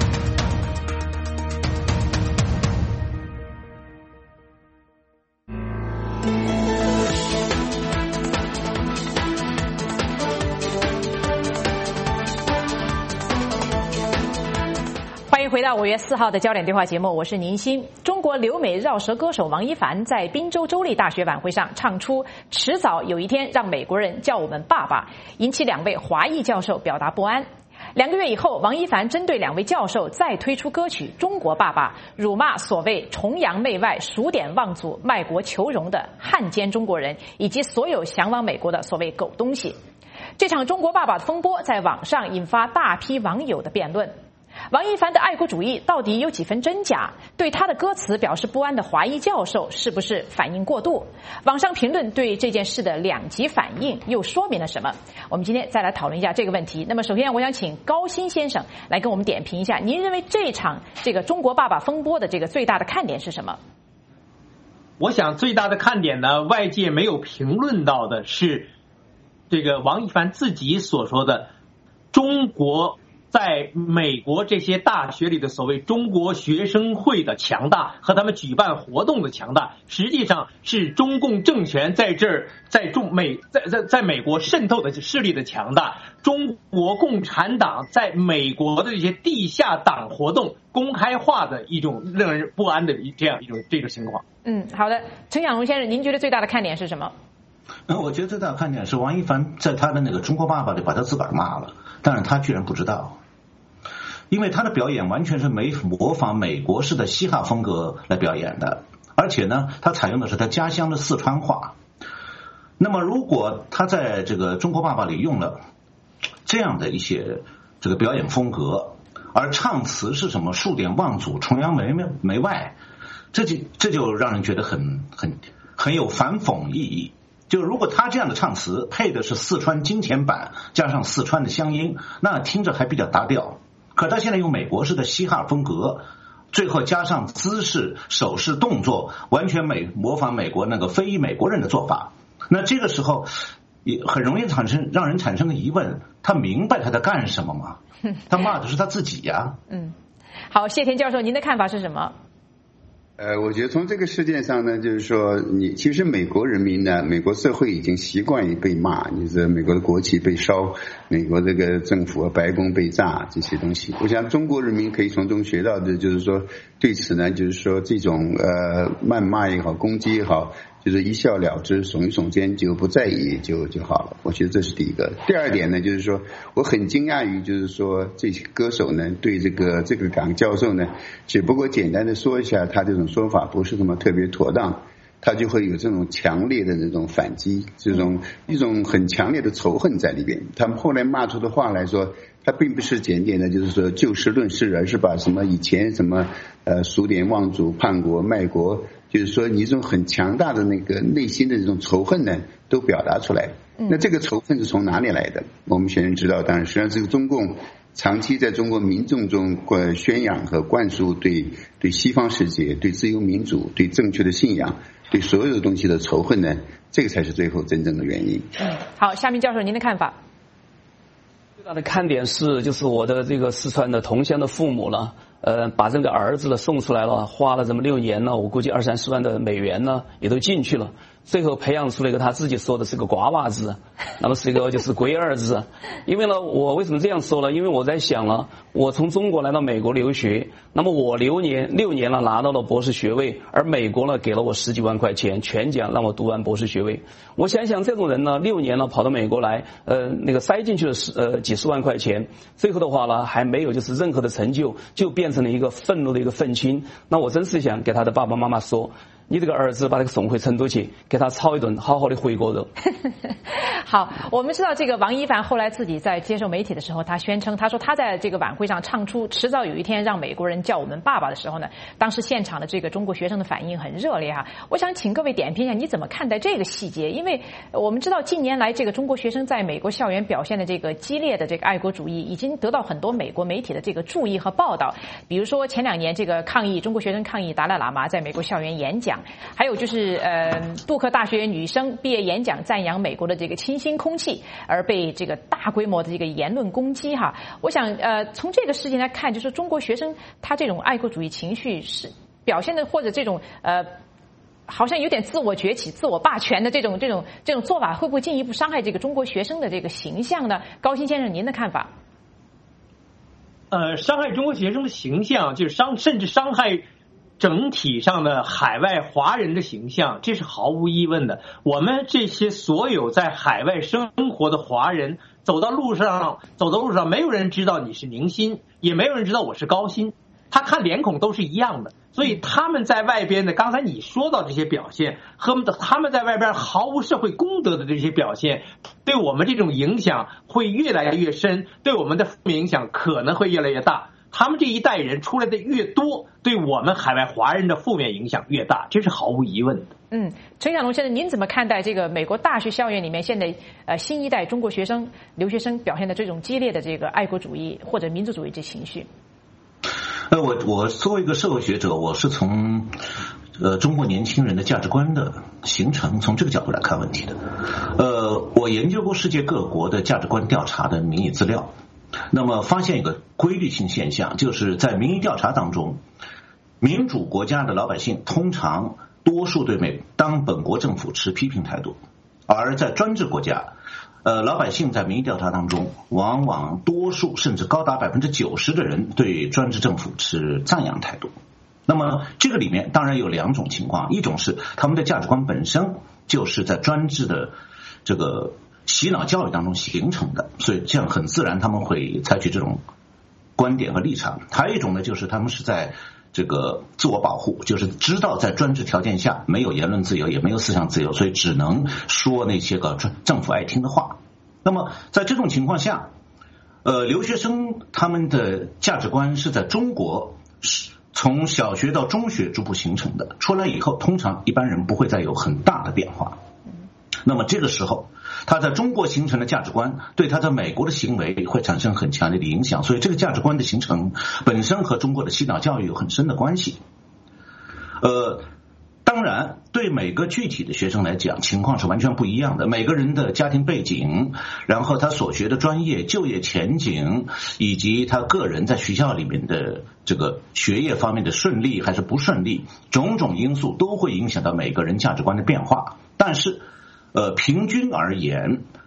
欢迎回到五月四号的焦点对话节目，我是宁鑫。中国留美绕舌歌手王一凡在宾州州立大学晚会上唱出“迟早有一天让美国人叫我们爸爸”，引起两位华裔教授表达不安。两个月以后，王一凡针对两位教授再推出歌曲《中国爸爸》，辱骂所谓崇洋媚外、数典忘祖、卖国求荣的汉奸中国人，以及所有向往美国的所谓狗东西。这场中国爸爸的风波在网上引发大批网友的辩论。王一凡的爱国主义到底有几分真假？对他的歌词表示不安的华裔教授是不是反应过度？网上评论对这件事的两极反应又说明了什么？我们今天再来讨论一下这个问题。那么首先我想请高鑫先生来跟我们点评一下，您认为这场这个中国爸爸风波的这个最大的看点是什么？ 我想最大的看点呢，外界没有评论到的是这个王一凡自己所说的中国在美国这些大学里的所谓中国学生会的强大和他们举办活动的强大，实际上是中共政权在这儿在中美在在在美国渗透的势力的强大，中国共产党在美国的这些地下党活动公开化的一种让人不安的这样一种这个情况。 嗯，好的，陈晓荣先生，您觉得最大的看点是什么？ 那我觉得最大的看点是王一凡在他的那个中国爸爸里把他自个儿骂了，但是他居然不知道，因为他的表演完全是没模仿美国式的嘻哈风格来表演的，而且呢，他采用的是他家乡的四川话。那么如果他在这个中国爸爸里用了这样的一些这个表演风格，而唱词是什么数典忘祖、崇洋媚媚外，这就这就让人觉得很很很有反讽意义。就如果他这样的唱词配的是四川金钱版加上四川的乡音，那听着还比较搭调。可他现在用美国式的嘻哈风格，最后加上姿势、手势、动作，完全美模仿美国那个非裔美国人的做法。那这个时候也很容易产生让人产生的疑问：他明白他在干什么吗？他骂的是他自己呀。 嗯，好，谢田教授，您的看法是什么？ 呃，我觉得从这个事件上呢，就是说，你其实美国人民呢，美国社会已经习惯于被骂，你是美国的国旗被烧，美国这个政府白宫被炸这些东西。我想中国人民可以从中学到的，就是说对此呢，就是说这种呃谩骂也好，攻击也好， 就是一笑了之，耸一耸肩就不在意就就好了。我觉得这是第一个。第二点呢，就是说我很惊讶于就是说这些歌手呢对这个这个港教授呢，只不过简单的说一下他这种说法不是什么特别妥当，他就会有这种强烈的这种反击，这种一种很强烈的仇恨在里边。他们后来骂出的话来说，他并不是简简的就是说就事论事，而是把什么以前什么呃数典忘祖、叛国、卖国，就是说你一种很强大的那个内心的这种仇恨呢，都表达出来。那这个仇恨是从哪里来的？我们现在知道，当然实际上这个中共长期在中国民众中呃宣扬和灌输对对西方世界、对自由民主、对正确的信仰、对所有的东西的仇恨呢，这个才是最后真正的原因。 嗯，好，夏明教授您的看法？ 最大的看点是，就是我的这个四川的同乡的父母了，呃，把这个儿子呢送出来了，花了这么六年呢，我估计二三十万的美元呢也都进去了，最后培养出了一个他自己说的是个瓜娃子，那么是一个就是龟儿子。因为呢，我为什么这样说呢？因为我在想了，我从中国来到美国留学，那么我六年六年了拿到了博士学位，而美国呢给了我十几万块钱全奖让我读完博士学位。我想想这种人呢，六年了跑到美国来，呃，那个塞进去了十呃几十万块钱，最后的话呢还没有就是任何的成就，就变成了一个愤怒的一个愤青。那我真是想给他的爸爸妈妈说，你这个儿子把他送回成都去，给他炒一顿好好的回锅肉。 好，我们知道这个王一凡后来自己在接受媒体的时候，他宣称，他说他在这个晚会上唱出迟早有一天让美国人叫我们爸爸的时候呢，当时现场的这个中国学生的反应很热烈哈。我想请各位点评一下，你怎么看待这个细节？因为我们知道近年来这个中国学生在美国校园表现的这个激烈的这个爱国主义，已经得到很多美国媒体的这个注意和报道。比如说前两年这个抗议中国学生抗议达赖喇嘛在美国校园演讲，还有就是呃杜克大学女生毕业演讲赞扬美国的这个清新空气，而被这个大规模的这个言论攻击哈。我想呃从这个事情来看，就是中国学生他这种爱国主义情绪是表现的，或者这种呃好像有点自我崛起、自我霸权的这种这种这种做法，会不会进一步伤害这个中国学生的这个形象呢？高鑫先生，您的看法？ 呃，伤害中国学生的形象，就是伤，甚至伤害整体上的海外华人的形象，这是毫无疑问的。我们这些所有在海外生活的华人，走到路上，走到路上，没有人知道你是宁鑫，也没有人知道我是高鑫，他看脸孔都是一样的。所以他们在外边的，刚才你说到这些表现和他们在外边毫无社会公德的这些表现，对我们这种影响会越来越深，对我们的负面影响可能会越来越大。他们这一代人出来的越多，对我们海外华人的负面影响越大，这是毫无疑问的。 嗯，陈小龙先生，您怎么看待这个美国大学校园里面现在呃新一代中国学生留学生表现的这种激烈的这个爱国主义或者民族主义这情绪？ 呃，我我作为一个社会学者，我是从呃中国年轻人的价值观的形成从这个角度来看问题的。呃，我研究过世界各国的价值观调查的民意资料，那么发现一个规律性现象，就是在民意调查当中，民主国家的老百姓通常多数对美当本国政府持批评态度，而在专制国家，呃，老百姓在民意调查当中，往往多数甚至高达百分之九十的人对专制政府持赞扬态度。那么这个里面当然有两种情况，一种是他们的价值观本身就是在专制的这个洗脑教育当中形成的，所以这样很自然他们会采取这种观点和立场。还有一种呢，就是他们是在这个自我保护，就是知道在专制条件下没有言论自由，也没有思想自由，所以只能说那些个政府爱听的话。那么在这种情况下，呃，留学生他们的价值观是在中国从小学到中学逐步形成的，出来以后通常一般人不会再有很大的变化。那么这个时候他在中国形成的价值观对他在美国的行为会产生很强烈的影响，所以这个价值观的形成本身和中国的洗脑教育有很深的关系。呃，当然对每个具体的学生来讲情况是完全不一样的，每个人的家庭背景，然后他所学的专业、就业前景，以及他个人在学校里面的这个学业方面的顺利还是不顺利，种种因素都会影响到每个人价值观的变化。但是呃，平均而言，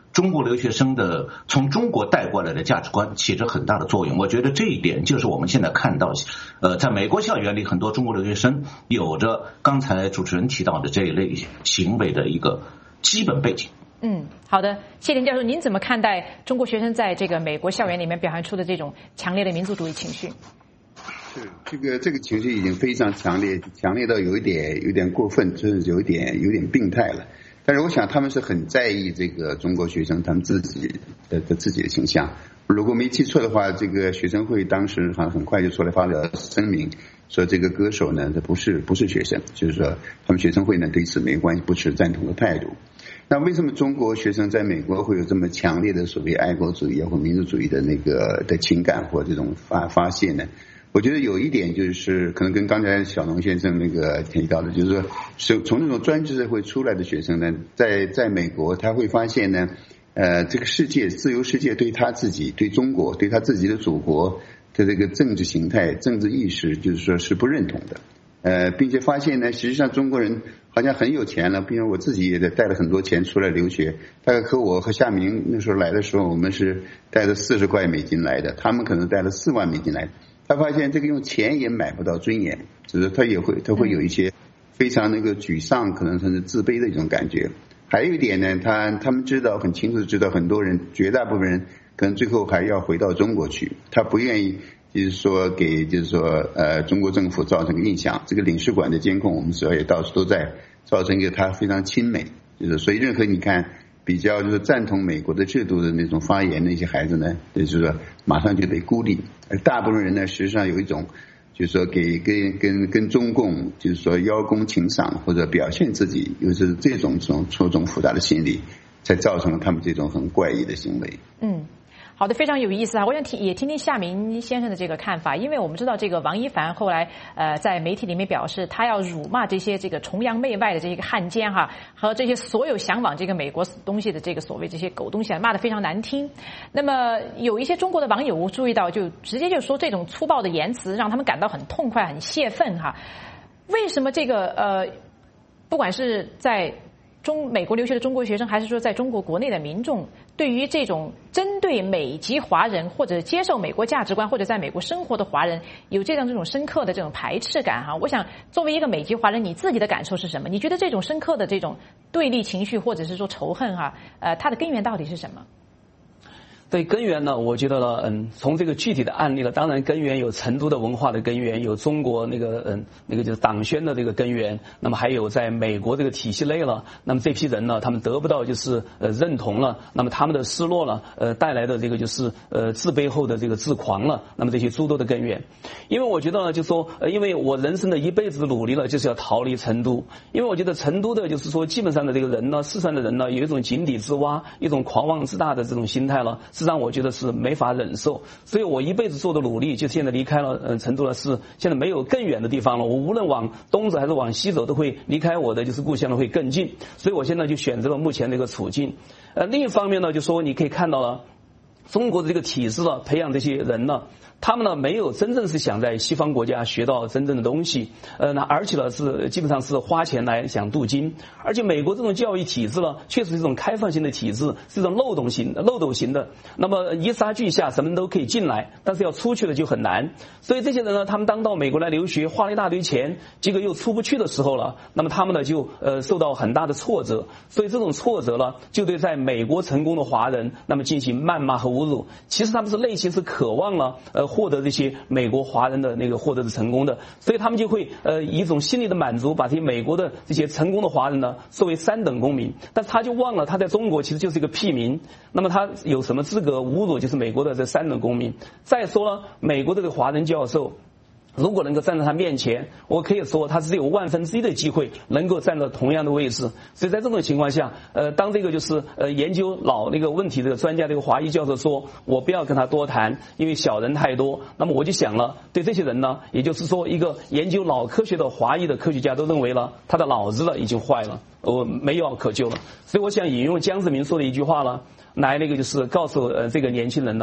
中国留学生的从中国带过来的价值观起着很大的作用。我觉得这一点就是我们现在看到，呃，在美国校园里很多中国留学生有着刚才主持人提到的这一类行为的一个基本背景。 嗯，好的，谢林教授，您怎么看待中国学生在这个美国校园里面表现出的这种强烈的民族主义情绪？ 是这个这个情绪已经非常强烈，强烈到有一点有点过分，甚至有一点有点病态了。但是我想他们是很在意这个中国学生他们自己的的自己的形象。如果没记错的话，这个学生会当时好像很快就出来发表声明，说这个歌手呢，这不是不是学生，就是说他们学生会呢对此没关系，不持赞同的态度。那为什么中国学生在美国会有这么强烈的所谓爱国主义或民族主义的那个的情感或这种发发泄呢？我觉得有一点就是可能跟刚才小龙先生那个提到的，就是说是从那种专制社会出来的学生呢，在在美国他会发现呢，呃，这个世界自由世界对他自己、对中国、对他自己的祖国的这个政治形态、政治意识，就是说是不认同的。呃，并且发现呢，实际上中国人好像很有钱了，比如我自己也带了很多钱出来留学，大概和我和夏明那时候来的时候，我们是带着四十块美金来的，他们可能带了四万美金来的。他发现这个用钱也买不到尊严，就是他也会他会有一些非常那个沮丧，可能甚至自卑的一种感觉。还有一点呢，他他们知道很清楚知道，很多人绝大部分人可能最后还要回到中国去，他不愿意就是说给就是说呃中国政府造成个印象。这个领事馆的监控我们知道也到处都在，造成一个他非常亲美，就是所以任何你看比较就是赞同美国的制度的那种发言的一些孩子呢，就是说马上就被孤立。而大部分人呢，实际上有一种就是说给跟跟跟中共就是说邀功请赏或者表现自己，又是这种这种错综复杂的心理，才造成了他们这种很怪异的行为。 嗯。好的，非常有意思啊！我想听也听听夏明先生的这个看法，因为我们知道这个王一凡后来呃在媒体里面表示，他要辱骂这些这个崇洋媚外的这些个汉奸哈，和这些所有向往这个美国东西的这个所谓这些狗东西，骂得非常难听。那么有一些中国的网友注意到，就直接就说这种粗暴的言辞让他们感到很痛快、很泄愤哈。为什么这个呃，不管是在中美国留学的中国学生，还是说在中国国内的民众，对于这种针对美籍华人或者接受美国价值观或者在美国生活的华人有这样这种深刻的这种排斥感哈？我想作为一个美籍华人，你自己的感受是什么？你觉得这种深刻的这种对立情绪或者是说仇恨哈，呃，它的根源到底是什么？ 对根源呢，我觉得呢，嗯，从这个具体的案例呢，当然根源有成都的文化的根源，有中国那个嗯那个就是党宣的这个根源，那么还有在美国这个体系内了，那么这批人呢，他们得不到就是呃认同了，那么他们的失落了，呃带来的这个就是呃自卑后的这个自狂了，那么这些诸多的根源。因为我觉得呢，就说呃因为我人生的一辈子的努力了，就是要逃离成都，因为我觉得成都的就是说基本上的这个人呢，世上的人呢，有一种井底之蛙，一种狂妄自大的这种心态了。实际上我觉得是没法忍受，所以我一辈子做的努力，就现在离开了呃成都了，是现在没有更远的地方了。我无论往东走还是往西走，都会离开我的就是故乡的会更近，所以我现在就选择了目前这个处境。呃，另一方面呢，就说你可以看到了，中国的这个体制呢，培养这些人呢，他们呢没有真正是想在西方国家学到真正的东西，呃，那而且呢是基本上是花钱来想镀金，而且美国这种教育体制呢，确实是一种开放性的体制，是一种漏洞型、漏斗型的。那么一杀俱下，什么都可以进来，但是要出去的就很难。所以这些人呢，他们当到美国来留学，花了一大堆钱，结果又出不去的时候了，那么他们呢就呃受到很大的挫折。所以这种挫折呢，就对在美国成功的华人，那么进行谩骂和侮辱。其实他们是内心是渴望了呃。获得这些美国华人的那个获得的成功的，所以他们就会呃以一种心理的满足，把这些美国的这些成功的华人呢作为三等公民，但是他就忘了他在中国其实就是一个屁民，那么他有什么资格侮辱就是美国的这三等公民？再说了，美国这个华人教授如果能够站在他面前，我可以说他只有万分之一的机会能够站到同样的位置。所以在这种情况下，呃，当这个就是呃研究老那个问题的专家这个华裔教授说，我不要跟他多谈，因为小人太多。那么我就想了，对这些人呢，也就是说，一个研究脑科学的华裔的科学家都认为了他的脑子了已经坏了，我没有可救了。所以我想引用江泽民说的一句话了，来那个就是告诉呃这个年轻人了。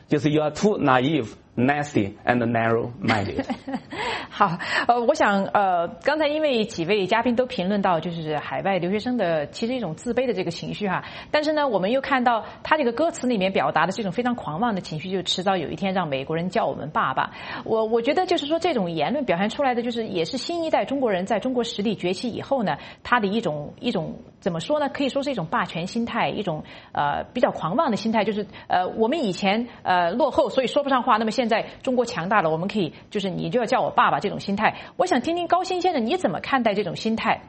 就是 you are too naive。Nasty and narrow-minded 。 好，呃，我想，呃，刚才因为几位嘉宾都评论到，就是海外留学生的其实一种自卑的这个情绪哈，但是呢，我们又看到他这个歌词里面表达的这种非常狂妄的情绪，就迟早有一天让美国人叫我们爸爸。我我觉得就是说，这种言论表现出来的，就是也是新一代中国人在中国实力崛起以后呢，他的一种一种怎么说呢？可以说是一种霸权心态，一种呃比较狂妄的心态，就是呃我们以前呃落后，所以说不上话，那么现在中国强大了，我们可以就是你就要叫我爸爸这种心态。我想听听高鑫先生你怎么看待这种心态？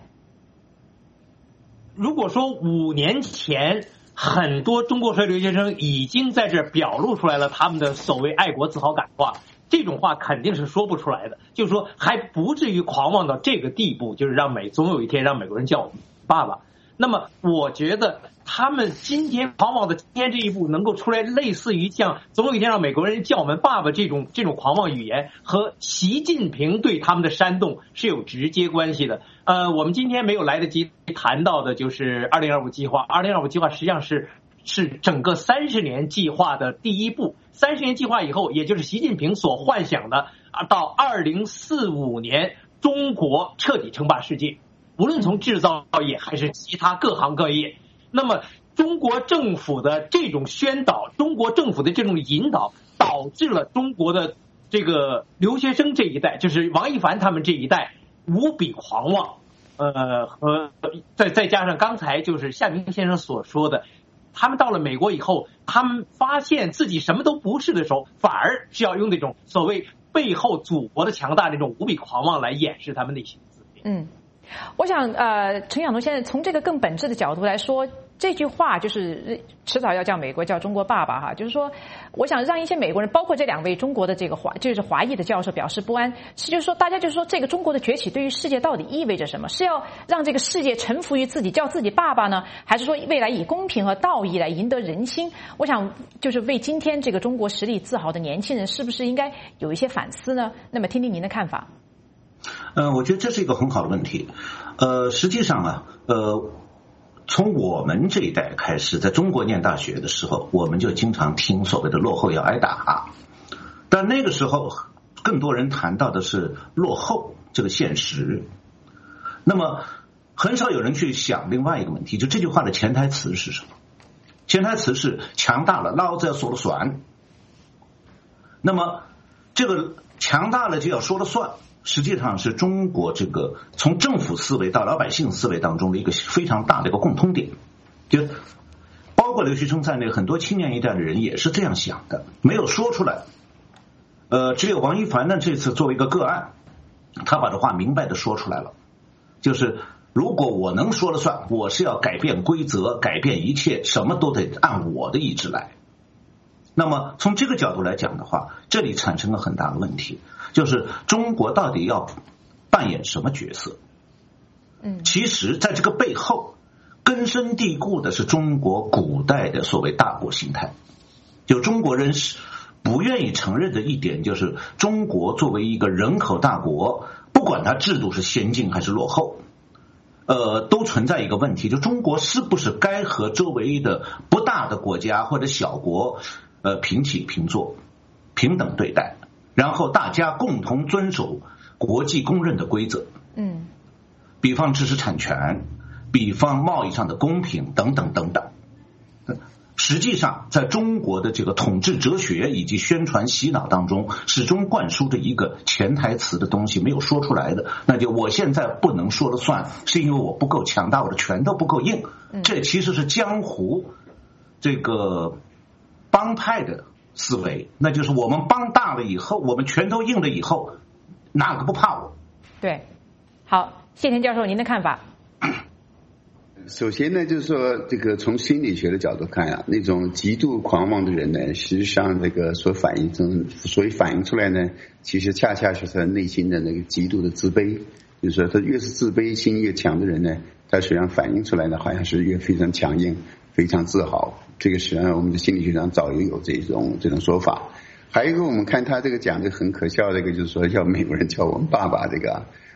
如果说五年前很多中国留学生已经在这表露出来了他们的所谓爱国自豪感的话，这种话肯定是说不出来的，就是说还不至于狂妄到这个地步，就是让美总有一天让美国人叫我们爸爸。那么我觉得他们今天狂妄的今天这一步能够出来，类似于像总有一天让美国人叫我们爸爸这种这种狂妄语言，和习近平对他们的煽动是有直接关系的。呃，我们今天没有来得及谈到的就是二零二五计划。二零二五计划实际上是是整个三十年计划的第一步。三十年计划以后，也就是习近平所幻想的啊，到二零四五年中国彻底称霸世界。无论从制造业还是其他各行各业，那么中国政府的这种宣导，中国政府的这种引导，导致了中国的这个留学生这一代，就是王一凡他们这一代无比狂妄，呃，和再再加上刚才就是夏明先生所说的，他们到了美国以后，他们发现自己什么都不是的时候，反而是要用那种所谓背后祖国的强大那种无比狂妄来掩饰他们内心的自卑。 嗯。我想，呃，陈晓东先生从这个更本质的角度来说，这句话就是迟早要叫美国叫中国爸爸哈，就是说，我想让一些美国人，包括这两位中国的这个华，就是华裔的教授表示不安，是就是说，大家就是说，这个中国的崛起对于世界到底意味着什么？是要让这个世界臣服于自己，叫自己爸爸呢，还是说未来以公平和道义来赢得人心？我想，就是为今天这个中国实力自豪的年轻人，是不是应该有一些反思呢？那么，听听您的看法。 嗯、呃，我觉得这是一个很好的问题。呃，实际上啊，呃，从我们这一代开始，在中国念大学的时候，我们就经常听所谓的落后要挨打，但那个时候更多人谈到的是落后这个现实。那么很少有人去想另外一个问题，就这句话的潜台词是什么？潜台词是强大了，老子要说了算。那么这个强大了就要说了算，实际上是中国这个从政府思维到老百姓思维当中的一个非常大的一个共通点，就包括留学生在内，很多青年一代的人也是这样想的，没有说出来。呃，只有王一凡呢这次作为一个个案，他把这话明白的说出来了，就是如果我能说了算，我是要改变规则，改变一切，什么都得按我的意志来。那么从这个角度来讲的话，这里产生了很大的问题，就是中国到底要扮演什么角色？嗯，其实在这个背后根深蒂固的是中国古代的所谓大国心态。就中国人是不愿意承认的一点，就是中国作为一个人口大国，不管它制度是先进还是落后，呃，都存在一个问题，就中国是不是该和周围的不大的国家或者小国呃平起平坐，平等对待，然后大家共同遵守国际公认的规则。嗯，比方知识产权，比方贸易上的公平等等等等。实际上在中国的这个统治哲学以及宣传洗脑当中，始终灌输着一个潜台词的东西没有说出来的，那就我现在不能说了算，是因为我不够强大，我的拳头不够硬。这其实是江湖这个帮派的思维，那就是我们帮大了以后，我们拳头硬了以后，哪个不怕我？ 对，好，谢田教授您的看法。 首先呢，就是说这个从心理学的角度看啊，那种极度狂妄的人呢，实际上这个所反映成，所以反映出来呢，其实恰恰是他内心的那个极度的自卑。就是说，他越是自卑心越强的人呢，他实际上反映出来呢，好像是越非常强硬、非常自豪。这个实际上我们的心理学上早就有这种这种说法。还有一个，我们看他这个讲的很可笑的一个，就是说要美国人叫我们爸爸这个。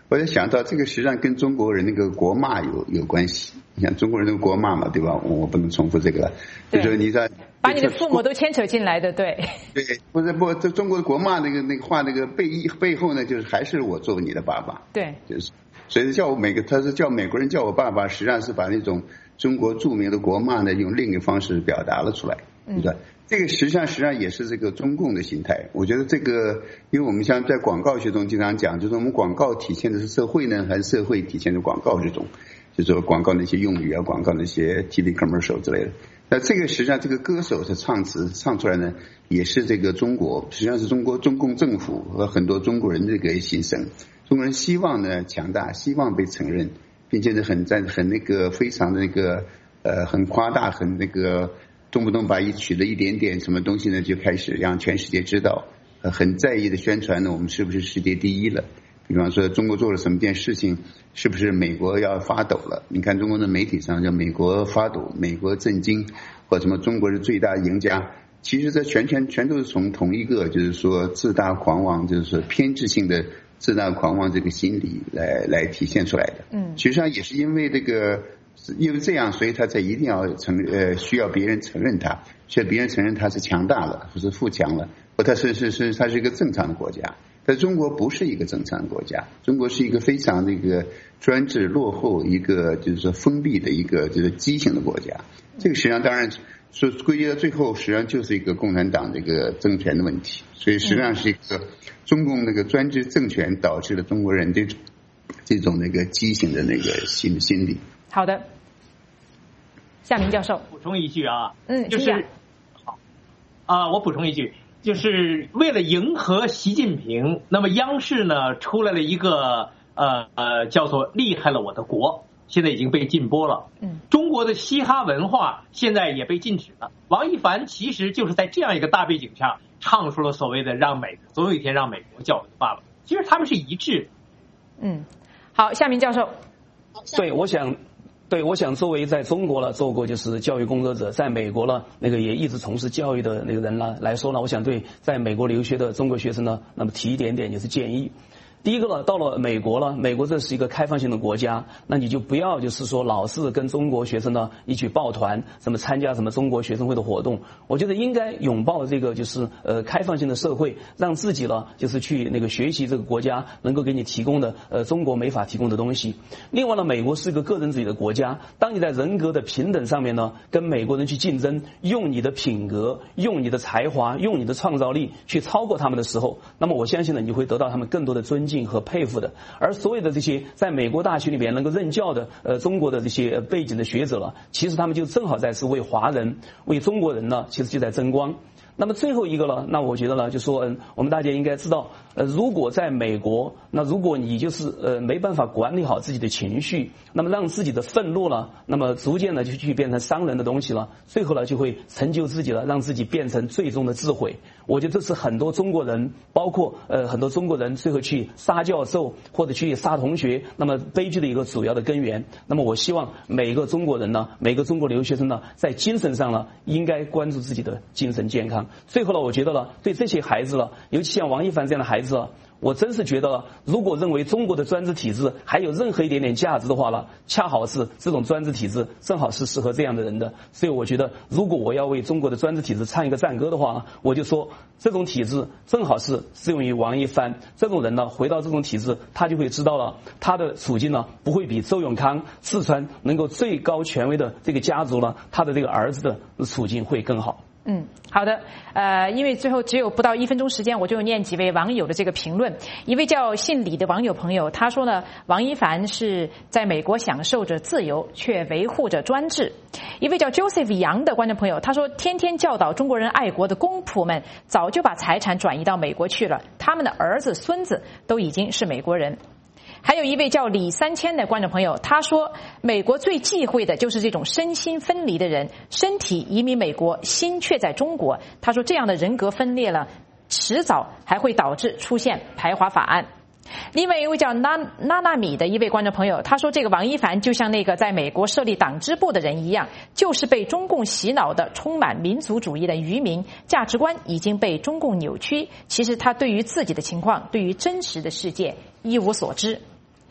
我就想到这个实际上跟中国人那个国骂有有关系。你看中国人那个国骂嘛，对吧？我我不能重复这个了。就是你在把你的父母都牵扯进来的，对。 对，不是不，这中国的国骂那个那个话那个背背后呢，就是还是我作为你的爸爸。 对， 就是，所以叫我每个他是叫美国人叫我爸爸，实际上是把那种中国著名的国骂呢，用另一个方式表达了出来，对吧？嗯，这个实际上实际上也是这个中共的心态。我觉得这个，因为我们像在广告学中经常讲，就是我们广告体现的是社会呢，还是社会体现的广告这种，就是说广告那些用语啊，广告那些 T V commercial 之类的。那这个实际上这个歌手的唱词唱出来呢，也是这个中国，实际上是中国中共政府和很多中国人这个心声。中国人希望呢强大，希望被承认，并且呢很在很那个非常的那个呃很夸大，很那个动不动把一取了一点点什么东西呢就开始让全世界知道，呃很在意的宣传呢我们是不是世界第一了。比方说中国做了什么件事情，是不是美国要发抖了？你看中国的媒体上叫美国发抖，美国震惊，或什么中国是最大赢家，其实这全全全都是从同一个就是说自大狂妄，就是说偏执性的自大狂妄这个心理来来体现出来的。嗯，实际上也是因为这个因为这样，所以他才一定要承呃需要别人承认他，需要别人承认他是强大了，或是富强了，或他是是是他是一个正常的国家。在中国不是一个正常的国家，中国是一个非常那个专制落后，一个就是说封闭的一个就是畸形的国家。这个实际上当然说归结到最后，实际上就是一个共产党这个政权的问题。所以实际上是一个中共那个专制政权导致了中国人这种这种那个畸形的那个心心理。 好的，夏明教授补充一句啊， 嗯， 就是好啊，我补充一句。就是为了迎合习近平，那么央视呢出来了一个呃呃叫做厉害了我的国，现在已经被禁播了。嗯，中国的嘻哈文化现在也被禁止了。王一凡其实就是在这样一个大背景下唱出了所谓的让美总有一天让美国叫我的爸爸，其实他们是一致的。 嗯，好，夏明教授。 对，我想。对，我想作为在中国了做过就是教育工作者，在美国了那个也一直从事教育的那个人呢来说呢，我想对在美国留学的中国学生呢，那么提一点点就是建议。第一个呢，到了美国了，美国这是一个开放性的国家，那你就不要就是说老是跟中国学生呢一起抱团，什么参加什么中国学生会的活动。我觉得应该拥抱这个就是呃开放性的社会，让自己呢就是去那个学习这个国家能够给你提供的呃中国没法提供的东西。另外呢，美国是一个个人主义的国家，当你在人格的平等上面呢跟美国人去竞争，用你的品格、用你的才华、用你的创造力去超过他们的时候，那么我相信呢你会得到他们更多的尊敬和佩服的。而所有的这些在美国大学里边能够任教的呃中国的这些背景的学者了，其实他们就正好在是为华人、为中国人呢，其实就在争光。那么最后一个呢，那我觉得呢，就说嗯，我们大家应该知道，呃，如果在美国，那如果你就是呃没办法管理好自己的情绪，那么让自己的愤怒了，那么逐渐的就去变成伤人的东西了，最后呢就会成就自己了，让自己变成最终的自毁。我觉得这是很多中国人，包括呃很多中国人最后去杀教授或者去杀同学，那么悲剧的一个主要的根源。那么我希望每一个中国人呢，每个中国留学生呢，在精神上呢，应该关注自己的精神健康。最后呢，我觉得呢，对这些孩子了，尤其像王一凡这样的孩子了，我真是觉得，如果认为中国的专制体制还有任何一点点价值的话呢，恰好是这种专制体制正好是适合这样的人的。所以我觉得，如果我要为中国的专制体制唱一个赞歌的话呢，我就说这种体制正好是适用于王一凡这种人呢。回到这种体制，他就会知道了，他的处境呢不会比周永康四川能够最高权威的这个家族呢，他的这个儿子的处境会更好。 嗯，好的，呃，因为最后只有不到一分钟时间，我就念几位网友的这个评论。一位叫姓李的网友朋友，他说呢，王一凡是在美国享受着自由，却维护着专制。一位叫 Joseph 杨的观众朋友，他说，天天教导中国人爱国的公仆们，早就把财产转移到美国去了，他们的儿子、孙子都已经是美国人。还有一位叫李三千的观众朋友，他说美国最忌讳的就是这种身心分离的人，身体移民美国，心却在中国。他说这样的人格分裂了，迟早还会导致出现排华法案。另外一位叫娜娜娜米的一位观众朋友，他说这个王一凡就像那个在美国设立党支部的人一样，就是被中共洗脑的充满民族主义的愚民，价值观已经被中共扭曲，其实他对于自己的情况，对于真实的世界一无所知。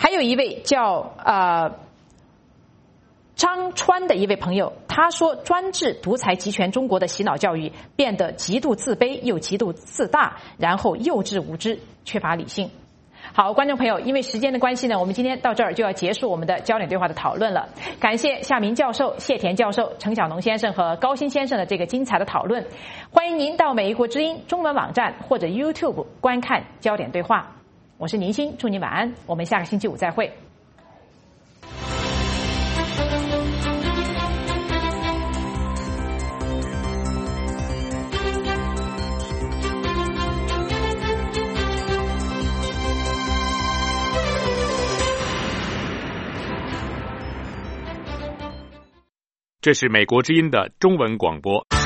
还有一位叫呃张川的一位朋友，他说专制独裁集权中国的洗脑教育变得极度自卑又极度自大，然后幼稚无知，缺乏理性。好，观众朋友，因为时间的关系呢，我们今天到这儿就要结束我们的焦点对话的讨论了。感谢夏明教授、谢田教授、程晓农先生和高鑫先生的这个精彩的讨论。欢迎您到美国之音中文网站或者 YouTube 观看焦点对话。我是宁鑫，祝您晚安，我们下个星期五再会。 这是美国之音的中文广播。